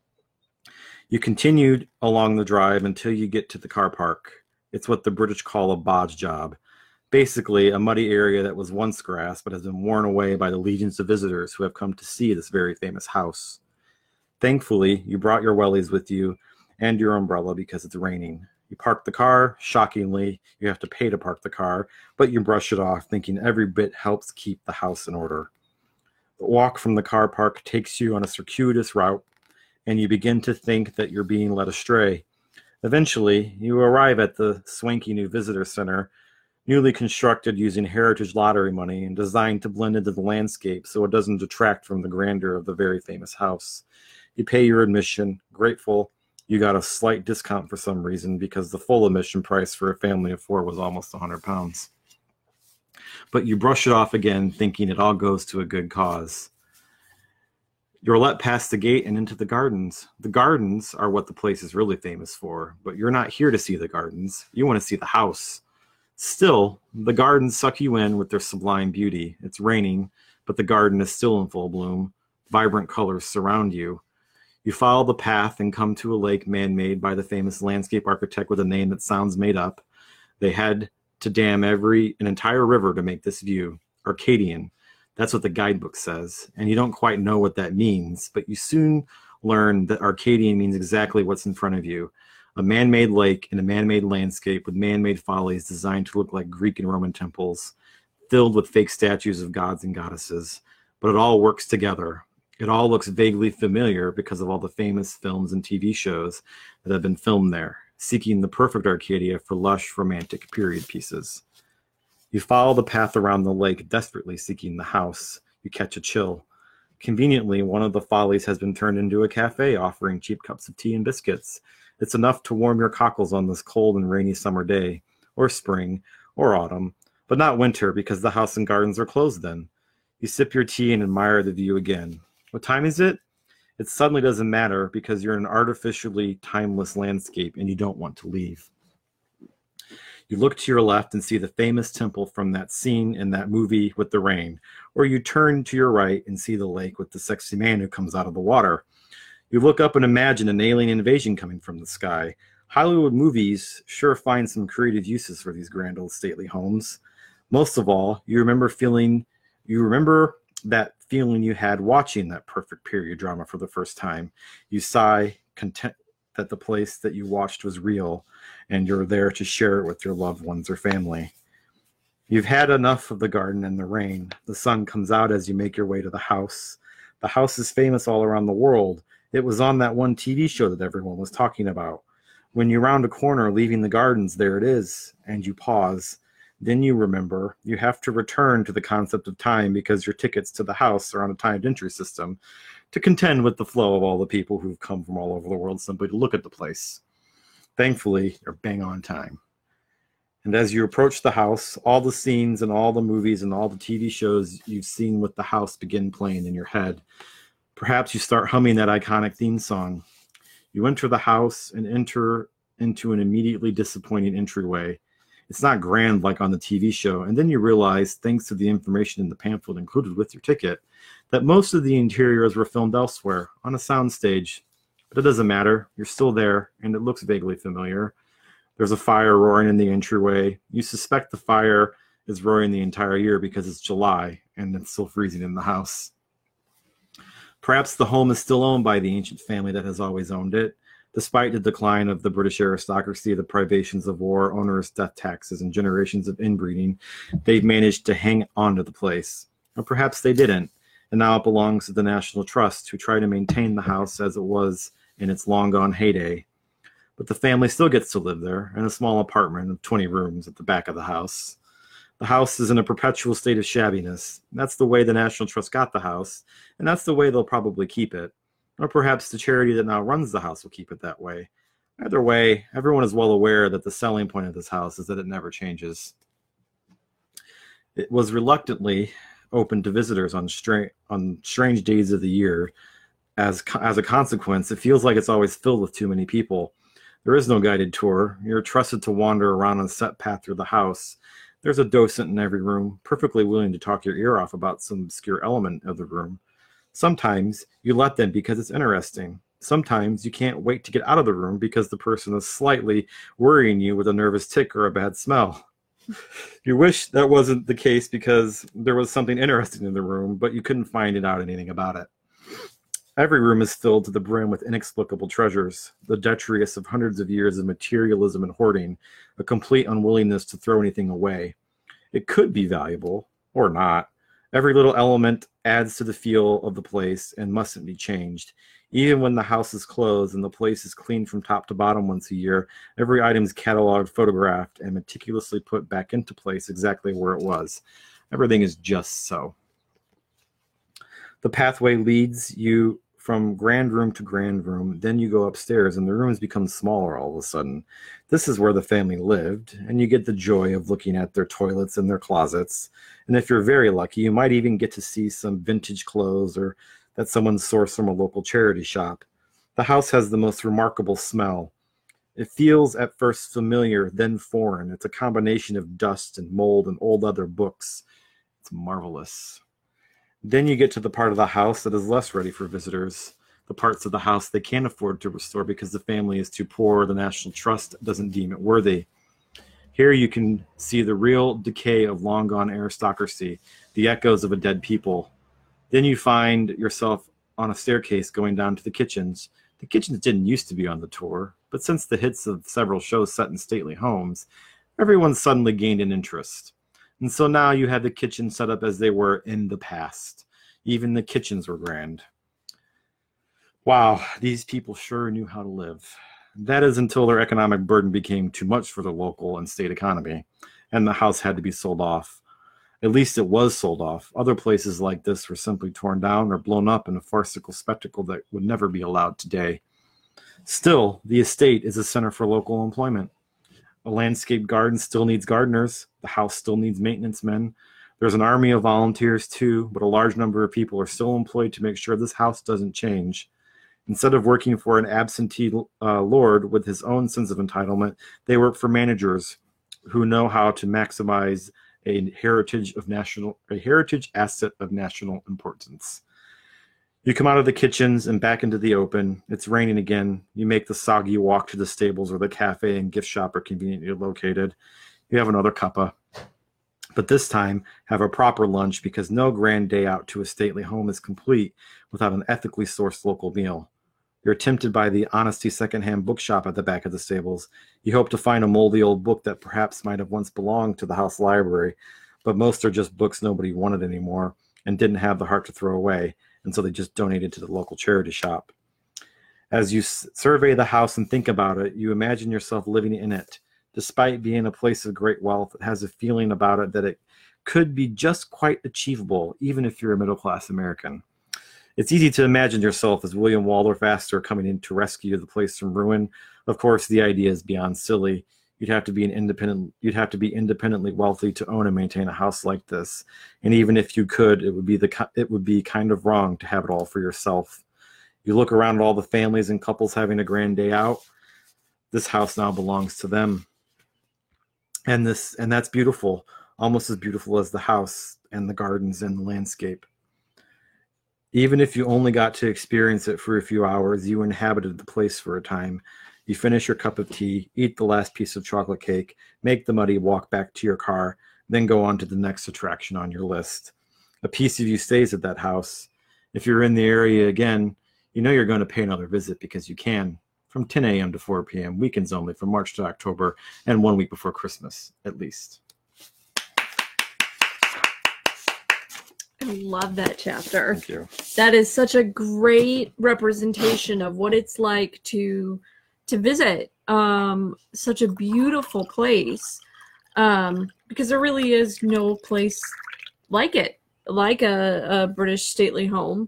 You continued along the drive until you get to the car park. It's what the British call a bodge job. Basically, a muddy area that was once grass but has been worn away by the legions of visitors who have come to see this very famous house. Thankfully, you brought your wellies with you and your umbrella because it's raining. You park the car. Shockingly, you have to pay to park the car, but you brush it off, thinking every bit helps keep the house in order. The walk from the car park takes you on a circuitous route, and you begin to think that you're being led astray. Eventually, you arrive at the swanky new visitor center, newly constructed using heritage lottery money and designed to blend into the landscape so it doesn't detract from the grandeur of the very famous house. You pay your admission, grateful you got a slight discount for some reason because the full admission price for a family of 4 was almost £100. But you brush it off again, thinking it all goes to a good cause. You're let past the gate and into the gardens. The gardens are what the place is really famous for, but you're not here to see the gardens. You want to see the house. Still, the gardens suck you in with their sublime beauty. It's raining, but the garden is still in full bloom. Vibrant colors surround you. You follow the path and come to a lake man-made by the famous landscape architect with a name that sounds made up. They had to dam an entire river to make this view. Arcadian. That's what the guidebook says. And you don't quite know what that means, but you soon learn that Arcadian means exactly what's in front of you. A man-made lake in a man-made landscape with man-made follies designed to look like Greek and Roman temples, filled with fake statues of gods and goddesses. But it all works together. It all looks vaguely familiar because of all the famous films and TV shows that have been filmed there, seeking the perfect Arcadia for lush, romantic period pieces. You follow the path around the lake, desperately seeking the house. You catch a chill. Conveniently, one of the follies has been turned into a cafe offering cheap cups of tea and biscuits. It's enough to warm your cockles on this cold and rainy summer day, or spring, or autumn, but not winter because the house and gardens are closed then. You sip your tea and admire the view again. What time is it? It suddenly doesn't matter because you're in an artificially timeless landscape and you don't want to leave. You look to your left and see the famous temple from that scene in that movie with the rain, or you turn to your right and see the lake with the sexy man who comes out of the water. You look up and imagine an alien invasion coming from the sky. Hollywood movies sure find some creative uses for these grand old stately homes. Most of all, you remember that feeling you had watching that perfect period drama for the first time. You sigh, content that the place that you watched was real, and you're there to share it with your loved ones or family. You've had enough of the garden and the rain. The sun comes out as you make your way to the house. The house is famous all around the world. It was on that one TV show that everyone was talking about. When you round a corner, leaving the gardens, there it is, and you pause. Then you remember you have to return to the concept of time because your tickets to the house are on a timed entry system to contend with the flow of all the people who've come from all over the world simply to look at the place. Thankfully, you're bang on time. And as you approach the house, all the scenes and all the movies and all the TV shows you've seen with the house begin playing in your head. Perhaps you start humming that iconic theme song. You enter the house and enter into an immediately disappointing entryway. It's not grand like on the TV show, and then you realize, thanks to the information in the pamphlet included with your ticket, that most of the interiors were filmed elsewhere, on a soundstage. But it doesn't matter. You're still there, and it looks vaguely familiar. There's a fire roaring in the entryway. You suspect the fire is roaring the entire year because it's July, and it's still freezing in the house. Perhaps the home is still owned by the ancient family that has always owned it. Despite the decline of the British aristocracy, the privations of war, onerous death taxes, and generations of inbreeding, they've managed to hang on to the place. Or perhaps they didn't, and now it belongs to the National Trust, who try to maintain the house as it was in its long-gone heyday. But the family still gets to live there, in a small apartment of 20 rooms at the back of the house. The house is in a perpetual state of shabbiness. That's the way the National Trust got the house, and that's the way they'll probably keep it. Or perhaps the charity that now runs the house will keep it that way. Either way, everyone is well aware that the selling point of this house is that it never changes. It was reluctantly open to visitors on strange days of the year. As a consequence, it feels like it's always filled with too many people. There is no guided tour. You're trusted to wander around on a set path through the house. There's a docent in every room, perfectly willing to talk your ear off about some obscure element of the room. Sometimes you let them because it's interesting. Sometimes you can't wait to get out of the room because the person is slightly worrying you with a nervous tic or a bad smell. You wish that wasn't the case because there was something interesting in the room, but you couldn't find out anything about it. Every room is filled to the brim with inexplicable treasures, the detritus of hundreds of years of materialism and hoarding, a complete unwillingness to throw anything away. It could be valuable, or not. Every little element adds to the feel of the place and mustn't be changed. Even when the house is closed and the place is cleaned from top to bottom once a year, every item is cataloged, photographed, and meticulously put back into place exactly where it was. Everything is just so. The pathway leads you from grand room to grand room. Then you go upstairs and the rooms become smaller all of a sudden. This is where the family lived, and you get the joy of looking at their toilets and their closets. And if you're very lucky, you might even get to see some vintage clothes or that someone sourced from a local charity shop. The house has the most remarkable smell. It feels at first familiar, then foreign. It's a combination of dust and mold and old leather books. It's marvelous. Then you get to the part of the house that is less ready for visitors. the parts of the house they can't afford to restore because the family is too poor or the National Trust doesn't deem it worthy. Here you can see the real decay of long-gone aristocracy, the echoes of a dead people. Then you find yourself on a staircase going down to the kitchens. The kitchens didn't used to be on the tour, but since the hits of several shows set in stately homes, everyone suddenly gained an interest. And so now you have the kitchen set up as they were in the past. Even the kitchens were grand. Wow, these people sure knew how to live. That is until their economic burden became too much for the local and state economy, and the house had to be sold off. At least it was sold off. Other places like this were simply torn down or blown up in a farcical spectacle that would never be allowed today. Still, the estate is a center for local employment. A landscape garden still needs gardeners. The house still needs maintenance men. There's an army of volunteers too, but a large number of people are still employed to make sure this house doesn't change. Instead of working for an absentee lord with his own sense of entitlement, they work for managers who know how to maximize a heritage asset of national importance. You come out of the kitchens and back into the open. It's raining again. You make the soggy walk to the stables where the cafe and gift shop are conveniently located. You have another cuppa. But this time, have a proper lunch because no grand day out to a stately home is complete without an ethically sourced local meal. You're tempted by the Honesty secondhand bookshop at the back of the stables. You hope to find a moldy old book that perhaps might have once belonged to the house library, but most are just books nobody wanted anymore and didn't have the heart to throw away, and so they just donated to the local charity shop. As you survey the house and think about it, you imagine yourself living in it. Despite being a place of great wealth, it has a feeling about it that it could be just quite achievable, even if you're a middle-class American. It's easy to imagine yourself as William Waldorf Astor coming in to rescue the place from ruin. Of course, the idea is beyond silly. You'd have to be independently wealthy to own and maintain a house like this. And even if you could, it would be kind of wrong to have it all for yourself. You look around at all the families and couples having a grand day out. This house now belongs to them. And that's beautiful, almost as beautiful as the house and the gardens and the landscape. Even if you only got to experience it for a few hours, you inhabited the place for a time. You finish your cup of tea, eat the last piece of chocolate cake, make the muddy walk back to your car, then go on to the next attraction on your list. A piece of you stays at that house. If you're in the area again, you know you're going to pay another visit because you can. From 10 a.m. to 4 p.m., weekends only, from March to October, and 1 week before Christmas, at least. I love that chapter. Thank you. That is such a great representation of what it's like to visit such a beautiful place, because there really is no place like it, like a British stately home.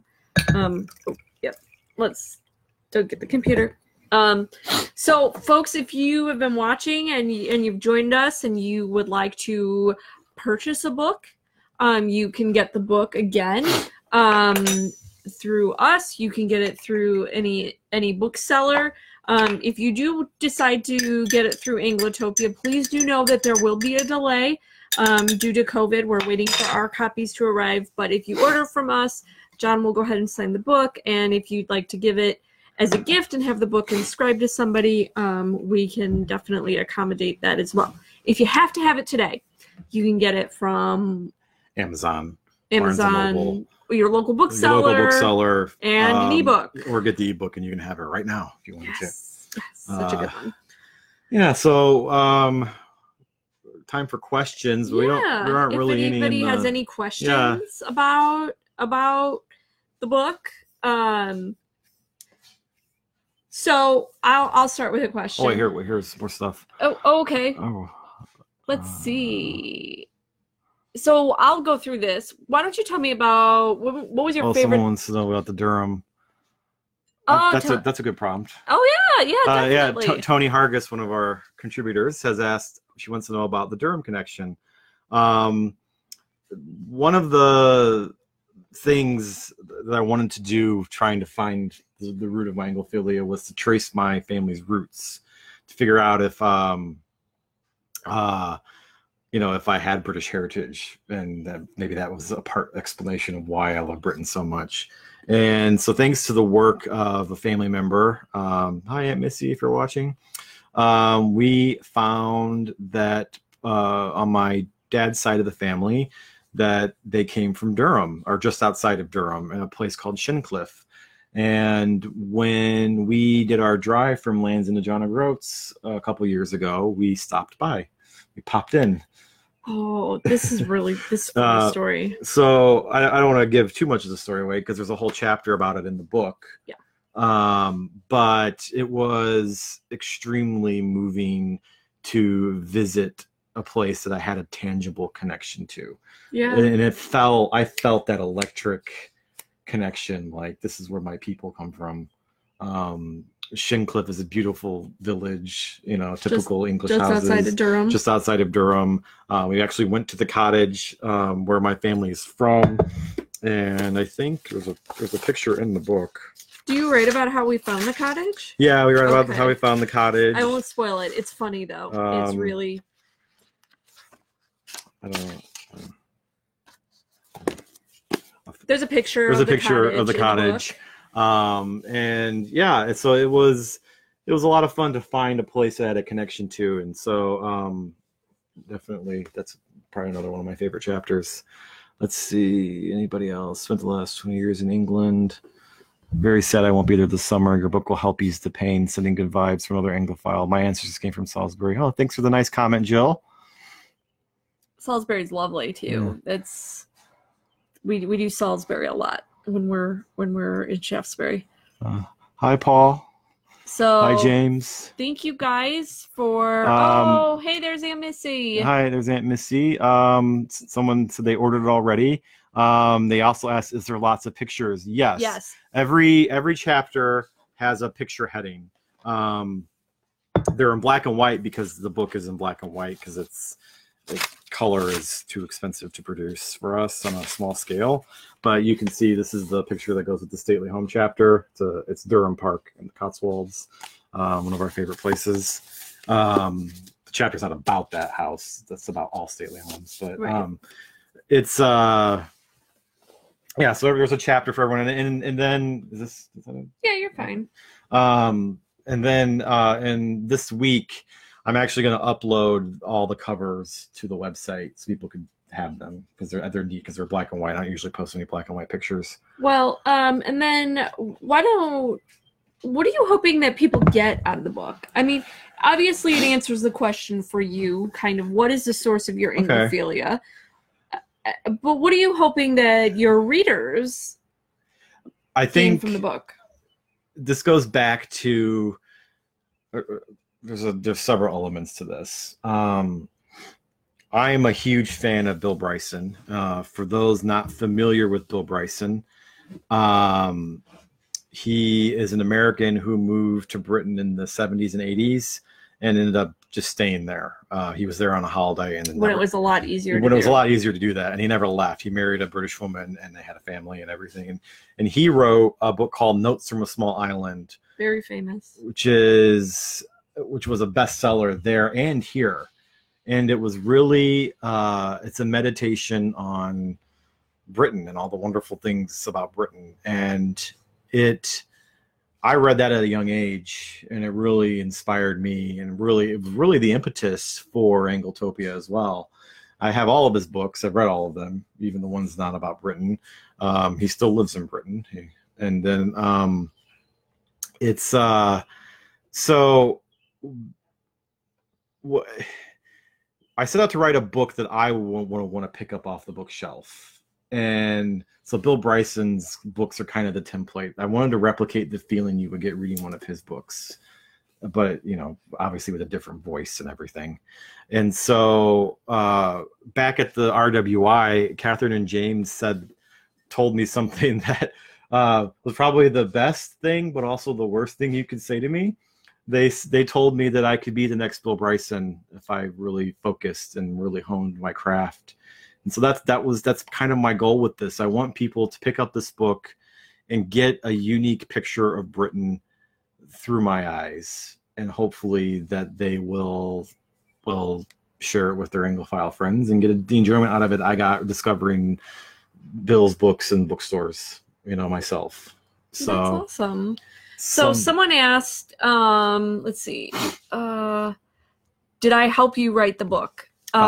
Let's don't get the computer. So folks, if you have been watching and you've joined us and you would like to purchase a book, you can get the book again through us. You can get it through any bookseller. If you do decide to get it through Anglotopia, please do know that there will be a delay due to COVID. We're waiting for our copies to arrive, but if you order from us, John will go ahead and sign the book, and if you'd like to give it as a gift and have the book inscribed to somebody, we can definitely accommodate that as well. If you have to have it today, you can get it from Amazon, Amazon, your local bookseller, and an ebook. Or get the ebook and you can have it right now if you want to. Yes, such a good one. Yeah, so time for questions. Yeah, there aren't really any. If anybody has any questions about the book, so I'll start with a question. Oh, here's more stuff. Oh, okay. Oh, let's see. So I'll go through this. Why don't you tell me about what was your favorite? Someone wants to know about the Durham. That's a good prompt. Oh yeah, definitely. Tony Hargis, one of our contributors, has asked. She wants to know about the Durham connection. One of the things that I wanted to do, trying to find the root of my Anglophilia, was to trace my family's roots, to figure out if if I had British heritage, and maybe that was a part explanation of why I love Britain so much. And so thanks to the work of a family member, hi Aunt Missy if you're watching, we found that on my dad's side of the family that they came from Durham, or just outside of Durham, in a place called Shincliffe. And when we did our drive from Lansing to John O'Groats a couple years ago, we stopped by. We popped in. Oh, this is a funny story. So I don't want to give too much of the story away because there's a whole chapter about it in the book. Yeah. But it was extremely moving to visit a place that I had a tangible connection to. Yeah. And I felt that electric connection, like this is where my people come from. Shincliffe is a beautiful village, typical English houses. Outside of Durham. Just outside of Durham. We actually went to the cottage where my family is from, and I think there's a picture in the book. Do you write about how we found the cottage? Yeah, we write about how we found the cottage. I won't spoil it. It's funny though. It's really. I don't know. There's a picture. There's a picture of the cottage. And yeah, so it was a lot of fun to find a place that I had a connection to, and so definitely that's probably another one of my favorite chapters. Let's see, anybody else? Spent the last 20 years in England. Very sad I won't be there this summer. Your book will help ease the pain. Sending good vibes from another Anglophile. My answers just came from Salisbury. Oh, thanks for the nice comment, Jill. Salisbury's lovely too. Yeah. We do Salisbury a lot when we're in Shaftesbury. Hi, Paul. So hi, James. Thank you guys for. Hey, there's Aunt Missy. Hi, there's Aunt Missy. Someone said they ordered it already. They also asked, "Is there lots of pictures?" Yes. Yes. Every chapter has a picture heading. They're in black and white because the book is in black and white because the color is too expensive to produce for us on a small scale. But you can see this is the picture that goes with the Stately Home chapter. It's Durham Park in the Cotswolds, one of our favorite places. The chapter's not about that house. That's about all stately homes. But right. It's yeah. So there's a chapter for everyone, and then is that yeah, you're fine. And then in this week, I'm actually going to upload all the covers to the website so people could have them because they're neat because they're black and white. I don't usually post any black and white pictures. Well, and then what are you hoping that people get out of the book? I mean, obviously it answers the question for you, kind of what is the source of your Anglophilia? But what are you hoping that your readers gain from the book? This goes back to there's several elements to this. I am a huge fan of Bill Bryson. For those not familiar with Bill Bryson, he is an American who moved to Britain in the 70s and 80s and ended up just staying there. He was there on a holiday, and when it was a lot easier to do that, and he never left. He married a British woman, and they had a family and everything. And he wrote a book called Notes from a Small Island, very famous, which was a bestseller there and here. And it was really it's a meditation on Britain and all the wonderful things about Britain. And I read that at a young age, and it really inspired me, and it was really the impetus for Angletopia as well. I have all of his books. I've read all of them, even the ones not about Britain. He still lives in Britain. And then it's so I set out to write a book that I want to pick up off the bookshelf. And so Bill Bryson's books are kind of the template. I wanted to replicate the feeling you would get reading one of his books, but obviously with a different voice and everything. And so back at the RWI, Catherine and James told me something that was probably the best thing, but also the worst thing you could say to me. They told me that I could be the next Bill Bryson if I really focused and really honed my craft. And so that's kind of my goal with this. I want people to pick up this book and get a unique picture of Britain through my eyes, and hopefully that they will share it with their Anglophile friends and get the enjoyment out of it I got discovering Bill's books in bookstores. myself. So that's awesome. So someone asked, let's see, did I help you write the book?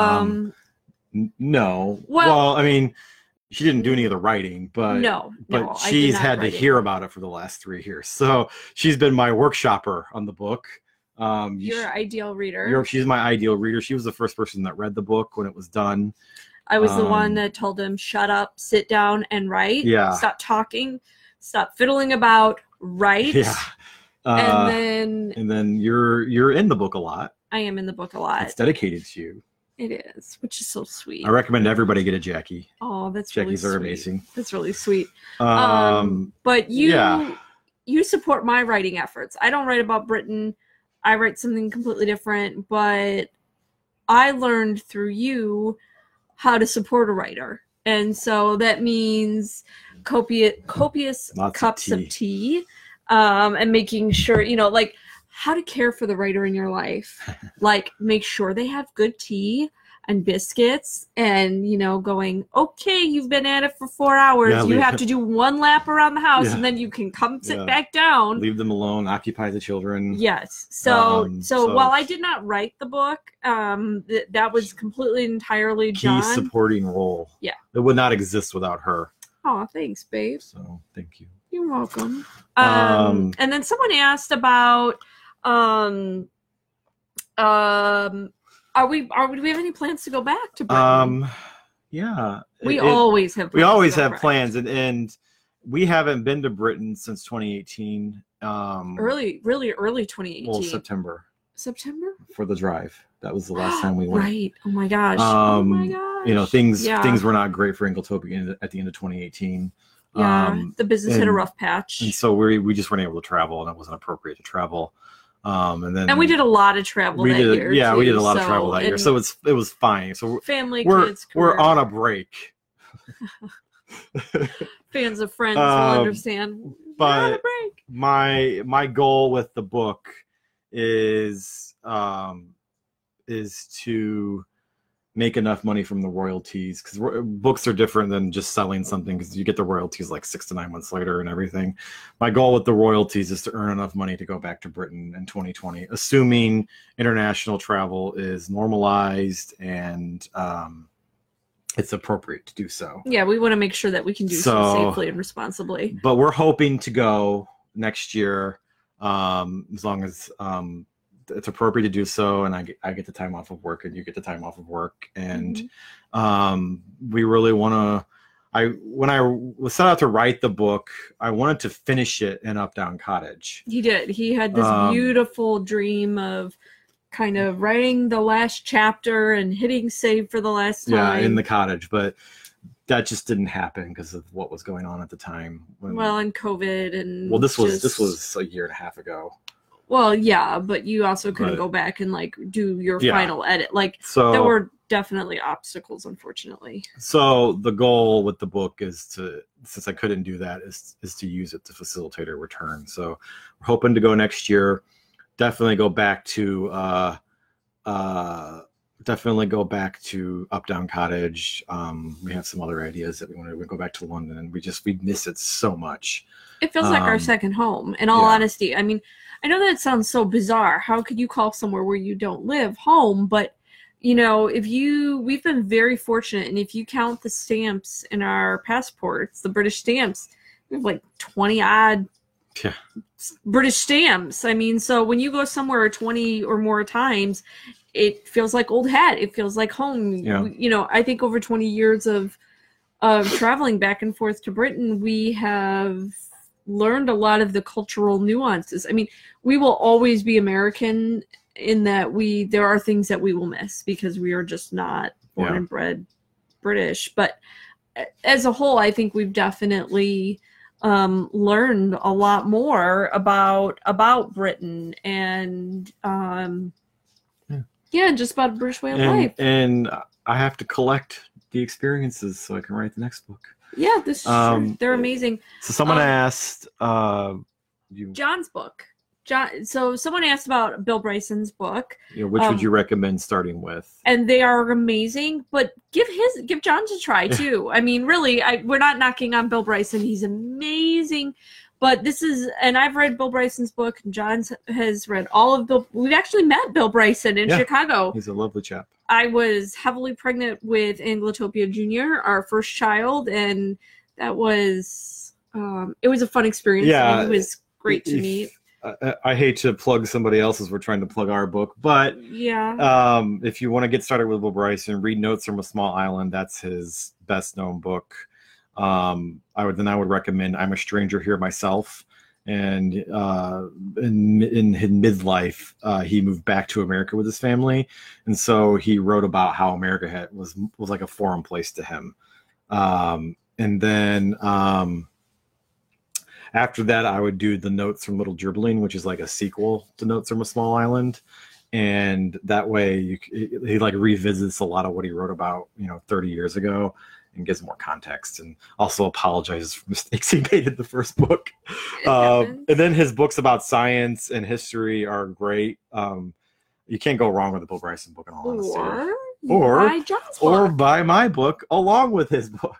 No. Well, I mean, she didn't do any of the writing, but she's had to hear about it for the last 3 years. So she's been my workshopper on the book. Your ideal reader. She's my ideal reader. She was the first person that read the book when it was done. I was the one that told him, shut up, sit down and write. Yeah. Stop talking. Stop fiddling about. Write. Yeah. And then you're in the book a lot. I am in the book a lot. It's dedicated to you. It is, which is so sweet. I recommend everybody get a Jackie. Oh, that's Jackies really are sweet. amazing. That's really sweet. But you support my writing efforts. I don't write about Britain. I write something completely different, but I learned through you how to support a writer. And so that means copious cups of tea, and making sure, like how to care for the writer in your life. Like make sure they have good tea and biscuits and, going, okay, you've been at it for 4 hours. Yeah, you have to do 1 lap around the house and then you can come sit back down. Leave them alone, occupy the children. Yes. So while I did not write the book, that was completely entirely John. Key supporting role. Yeah. It would not exist without her. Oh, thanks, babe. So thank you. You're welcome. And then someone asked about, do we have any plans to go back to Britain? Yeah. We always have plans, and we haven't been to Britain since 2018. Really early 2018. Well, September for the drive. That was the last time we went. Right. Oh my gosh. Things were not great for Ingletopia at the end of 2018. Yeah, the business hit a rough patch, and so we just weren't able to travel, and it wasn't appropriate to travel. And we did a lot year. Yeah, we did a lot of travel that year, so it was fine. So kids, we're on a break. Fans of Friends will understand. But my goal with the book is to make enough money from the royalties, because books are different than just selling something, because you get the royalties like 6 to 9 months later and everything. My goal with the royalties is to earn enough money to go back to Britain in 2020, assuming international travel is normalized and it's appropriate to do so. Yeah, we want to make sure that we can do so safely and responsibly. But we're hoping to go next year, as long as it's appropriate to do so, and I get the time off of work and you get the time off of work, and we really want to. When I was set out to write the book, I wanted to finish it in Updown Cottage. He did. He had this beautiful dream of kind of writing the last chapter and hitting save for the last time. Yeah, in the cottage, but that just didn't happen because of what was going on at the time. And COVID and this was a year and a half ago. Well, yeah, but you also couldn't go back and do your final edit. There were definitely obstacles, unfortunately. So the goal with the book is to, since I couldn't do that, is to use it to facilitate a return. So we're hoping to go next year. Definitely go back to Updown Cottage. We have some other ideas that we want to go back to London, and we miss it so much. It feels like our second home, in all honesty. I mean, I know that sounds so bizarre. How could you call somewhere where you don't live home? But, we've been very fortunate. And if you count the stamps in our passports, the British stamps, we have 20 odd British stamps. I mean, so when you go somewhere 20 or more times, it feels like old hat. It feels like home. Yeah. I think over 20 years of traveling back and forth to Britain, we have learned a lot of the cultural nuances. I mean, we will always be American in that there are things that we will miss because we are just not born and bred British. But as a whole, I think we've definitely learned a lot more about Britain and just about a British way of life. And I have to collect the experiences so I can write the next book. Yeah, this is true. They're amazing. So someone asked John's book. John. So someone asked about Bill Bryson's book. Which would you recommend starting with? And they are amazing, but give John's a try too. I mean, really, we're not knocking on Bill Bryson. He's amazing. But and I've read Bill Bryson's book, and John has read all of Bill. We've actually met Bill Bryson in Chicago. He's a lovely chap. I was heavily pregnant with Anglotopia Jr., our first child, and that was, it was a fun experience. Yeah. It was great to meet. I hate to plug somebody else's. We're trying to plug our book, but yeah. If you want to get started with Bill Bryson, read Notes from a Small Island. That's his best known book. I would recommend I'm a Stranger Here Myself. And in his midlife, he moved back to America with his family, and so he wrote about how America was like a foreign place to him. And then after that, I would do the Notes from Little Dribbling, which is like a sequel to Notes from a Small Island. And that way he like revisits a lot of what he wrote about, 30 years ago, and gives more context, and also apologizes for mistakes he made in the first book. And then his books about science and history are great. You can't go wrong with the Bill Bryson book, in all honesty. Or buy my book along with his book.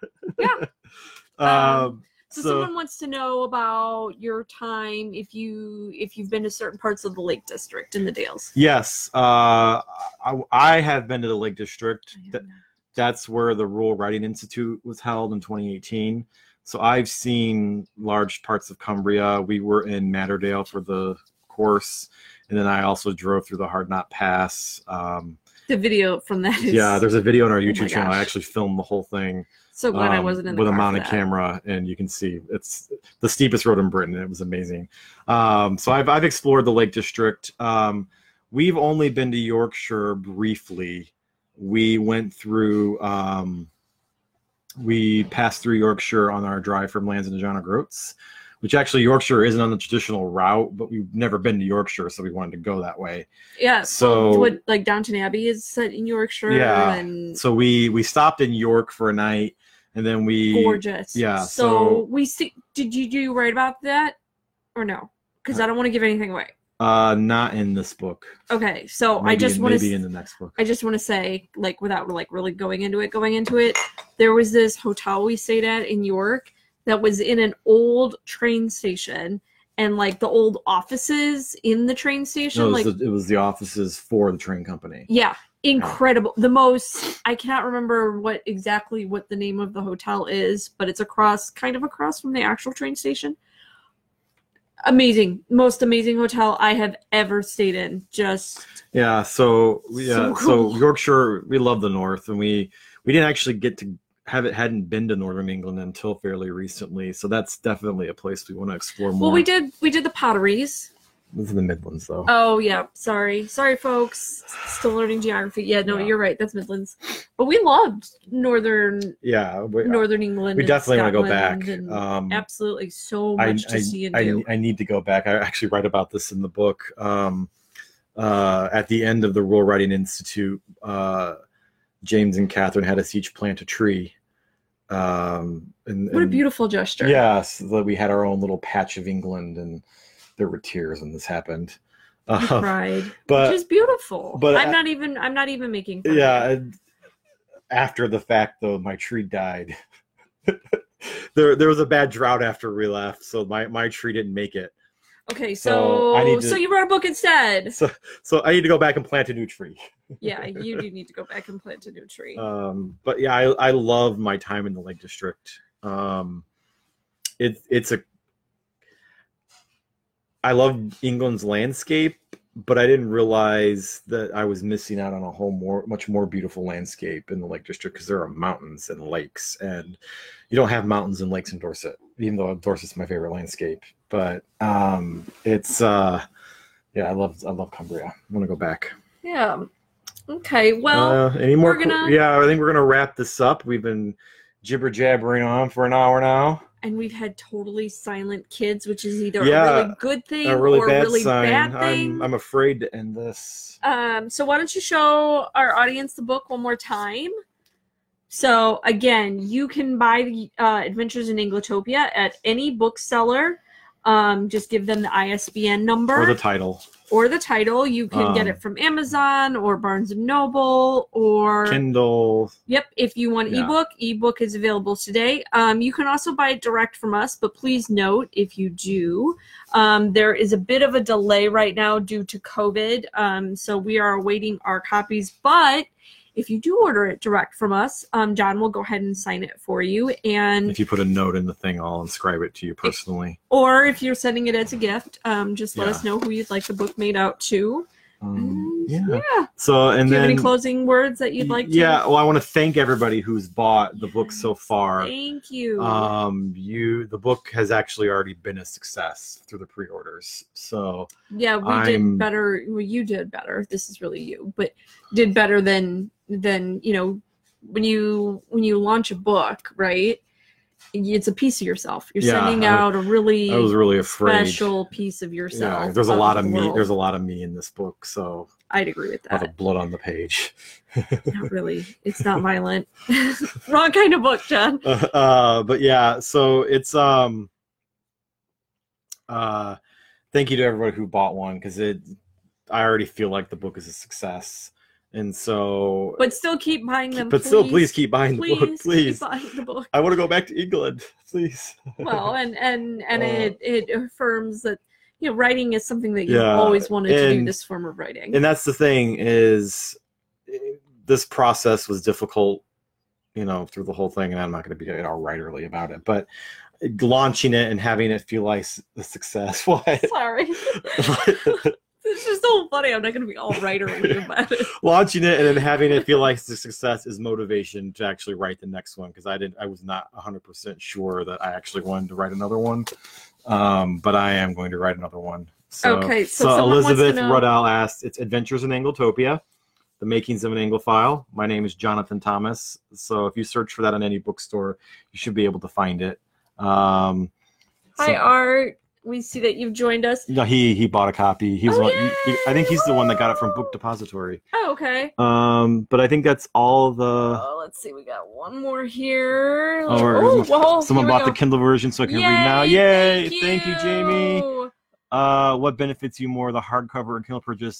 Yeah. So someone wants to know about your time, if you've been to certain parts of the Lake District in the Dales. Yes, I have been to the Lake District. That's where the Rural Writing Institute was held in 2018. So I've seen large parts of Cumbria. We were in Matterdale for the course, and then I also drove through the Hard Knot Pass. The video from that is... Yeah, there's a video on our YouTube channel. I actually filmed the whole thing. So glad I wasn't in the with car a mounted camera, and you can see it's the steepest road in Britain. It was amazing. So I've explored the Lake District. We've only been to Yorkshire briefly. We went through. We passed through Yorkshire on our drive from Lansing to John O'Groats, which actually Yorkshire isn't on the traditional route, but we've never been to Yorkshire, so we wanted to go that way. Yeah. So like Downton Abbey is set in Yorkshire. Yeah. And so we stopped in York for a night. And then gorgeous. Yeah. So did you write about that or no? Because I don't want to give anything away. Not in this book. Okay. So maybe, I just want to maybe in the next book. I just want to say, like, without like really going into it, there was this hotel we stayed at in York that was in an old train station, and like the old offices in the train station. No, it was the offices for the train company. Yeah. Incredible. The most, I cannot remember what the name of the hotel is, but it's kind of across from the actual train station. Amazing. Most amazing hotel I have ever stayed in. So cool. So Yorkshire, we love the North, and we didn't actually get to hadn't been to Northern England until fairly recently. So that's definitely a place we want to explore more. Well, we did the potteries. This is the Midlands, though. Oh, yeah. Sorry, folks. Still learning geography. Yeah, no, You're right. That's Midlands. But we loved Northern England. We definitely want to go back. Absolutely. So much to see and do. I need to go back. I actually write about this in the book. At the end of the Rural Writing Institute, James and Catherine had us each plant a tree. What a beautiful gesture. Yes. We had our own little patch of England, and there were tears when this happened. Cried, which is beautiful. But I'm not even making fun. Yeah. After the fact, though, my tree died. there was a bad drought after we left, so my tree didn't make it. Okay, so you wrote a book instead. So I need to go back and plant a new tree. Yeah, you do need to go back and plant a new tree. But yeah, I love my time in the Lake District. I love England's landscape, but I didn't realize that I was missing out on a much more beautiful landscape in the Lake District, because there are mountains and lakes, and you don't have mountains and lakes in Dorset, even though Dorset's my favorite landscape. But it's I love Cumbria. I want to go back. Yeah. Okay. Well, I think we're gonna wrap this up. We've been jibber jabbering on for an hour now. And we've had totally silent kids, which is either a really good thing or a really bad thing. I'm afraid to end this. So why don't you show our audience the book one more time? So again, you can buy the Adventures in Anglotopia at any bookseller. just give them the ISBN number or the title. You can get it from Amazon or Barnes and Noble or Kindle. Yep. If you want ebook is available today. You can also buy it direct from us, but please note if you do, there is a bit of a delay right now due to COVID. So we are awaiting our copies, but if you do order it direct from us, John will go ahead and sign it for you. And if you put a note in the thing, I'll inscribe it to you personally. Or if you're sending it as a gift, just let us know who you'd like the book made out to. Yeah. So, and do you then have any closing words that you'd like to? Yeah. Well, I want to thank everybody who's bought the book so far. Thank you. The book has actually already been a success through the pre-orders. So yeah, did better. Well, you did better. This is really you, but did better than when you launch a book, right? It's a piece of yourself. You're sending out a really I was really afraid. Special piece of yourself. Yeah, there's a lot of me. There's a lot of me in this book, so I'd agree with that. A lot of blood on the page. Not really. It's not violent. Wrong kind of book, John. But yeah, so it's thank you to everybody who bought one, because I already feel like the book is a success. And so, but still keep buying them. But still, please keep buying the book. Please, keep buying the book. I want to go back to England, please. Well, and it affirms that writing is something that you've always wanted to do. This form of writing, and that's the thing is, this process was difficult, through the whole thing. And I'm not going to be all writerly about it, but launching it and having it feel like a success. What? Sorry. It's just so funny. I'm not going to be all writery about it. Launching it and then having it feel like a success is motivation to actually write the next one, because I was not 100% sure that I actually wanted to write another one, but I am going to write another one. So, okay. So Elizabeth Ruddell asked, "It's Adventures in Angletopia, the makings of an Anglophile." My name is Jonathan Thomas. So if you search for that in any bookstore, you should be able to find it. Hi, Art. We see that you've joined us. No, he bought a copy. He was I think he's the one that got it from Book Depository. Oh, okay. But I think that's all the. Oh, let's see. We got one more here. Someone bought the Kindle version, so I can read now. Yay! Thank you, Jamie. What benefits you more, the hardcover or Kindle purchase?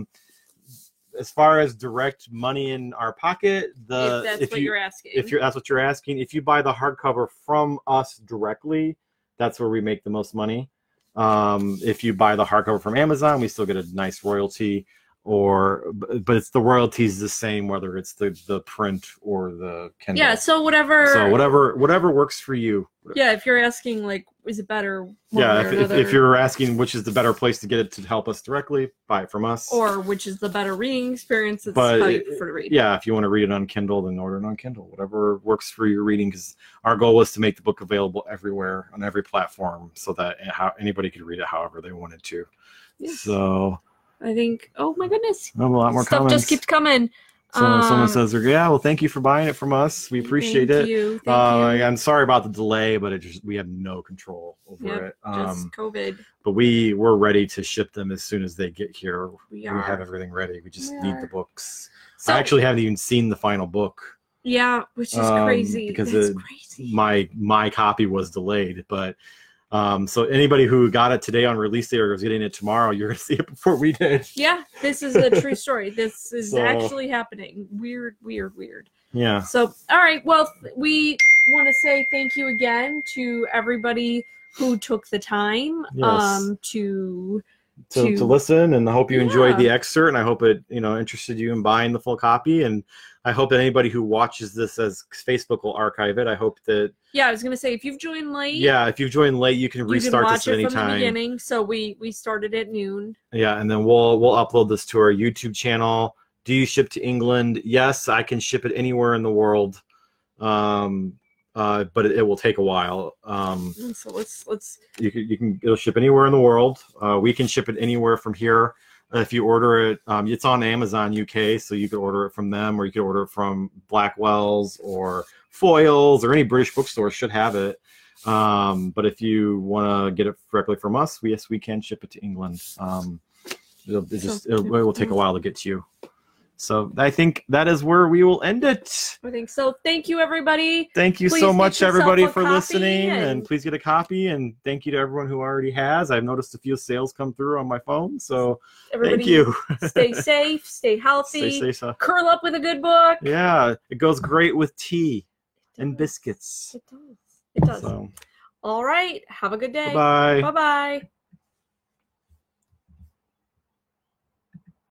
As far as direct money in our pocket, if that's what you're asking. That's what you're asking. If you buy the hardcover from us directly, that's where we make the most money. If you buy the hardcover from Amazon, we still get a nice royalty. But it's the royalties the same whether it's the print or the Kindle. Yeah, so whatever works for you. Yeah, if you're asking like, is it better? If you're asking which is the better place to get it to help us directly, buy it from us. Or which is the better reading experience, it's how you prefer to read. Yeah, if you want to read it on Kindle, then order it on Kindle. Whatever works for your reading, because our goal is to make the book available everywhere on every platform, so that anybody could read it however they wanted to. Yes. So I think, oh my goodness, a lot more comments. Just keeps coming. So someone says, "Yeah, well, thank you for buying it from us. We appreciate it." Thank you. I'm sorry about the delay, but we have no control over it. Just COVID. But we're ready to ship them as soon as they get here. We have everything ready. We just need the books. I actually haven't even seen the final book. Yeah, which is crazy. Because my copy was delayed, but. So anybody who got it today on release day or is getting it tomorrow, you're going to see it before we did. Yeah, this is a true story. This is actually happening. Weird. Yeah. So, all right. Well, we want to say thank you again to everybody who took the time to listen, and I hope you enjoyed the excerpt, and I hope it interested you in buying the full copy, and I hope that anybody who watches this as Facebook will archive it. I hope that. Yeah, I was gonna say if you've joined late. Yeah, if you've joined late, you can restart this at any time. From the beginning. So we started at noon. Yeah, and then we'll upload this to our YouTube channel. Do you ship to England? Yes, I can ship it anywhere in the world, but it will take a while. So let's. It'll ship anywhere in the world. We can ship it anywhere from here. If you order it, it's on Amazon UK, so you could order it from them, or you could order it from Blackwell's or Foyles, or any British bookstore should have it. But if you want to get it directly from us, we can ship it to England. It will take a while to get to you. So I think that is where we will end it. I think so. Thank you, everybody. Thank you Please so get much, yourself everybody, a for copy listening. And and- please get a copy. And thank you to everyone who already has. I've noticed a few sales come through on my phone. So Everybody thank you. stay safe, stay healthy, Stay safe. curl up with a good book. Yeah, it goes great with tea and biscuits. It does. It does. So, All right. Have a good day. bye. Bye-bye.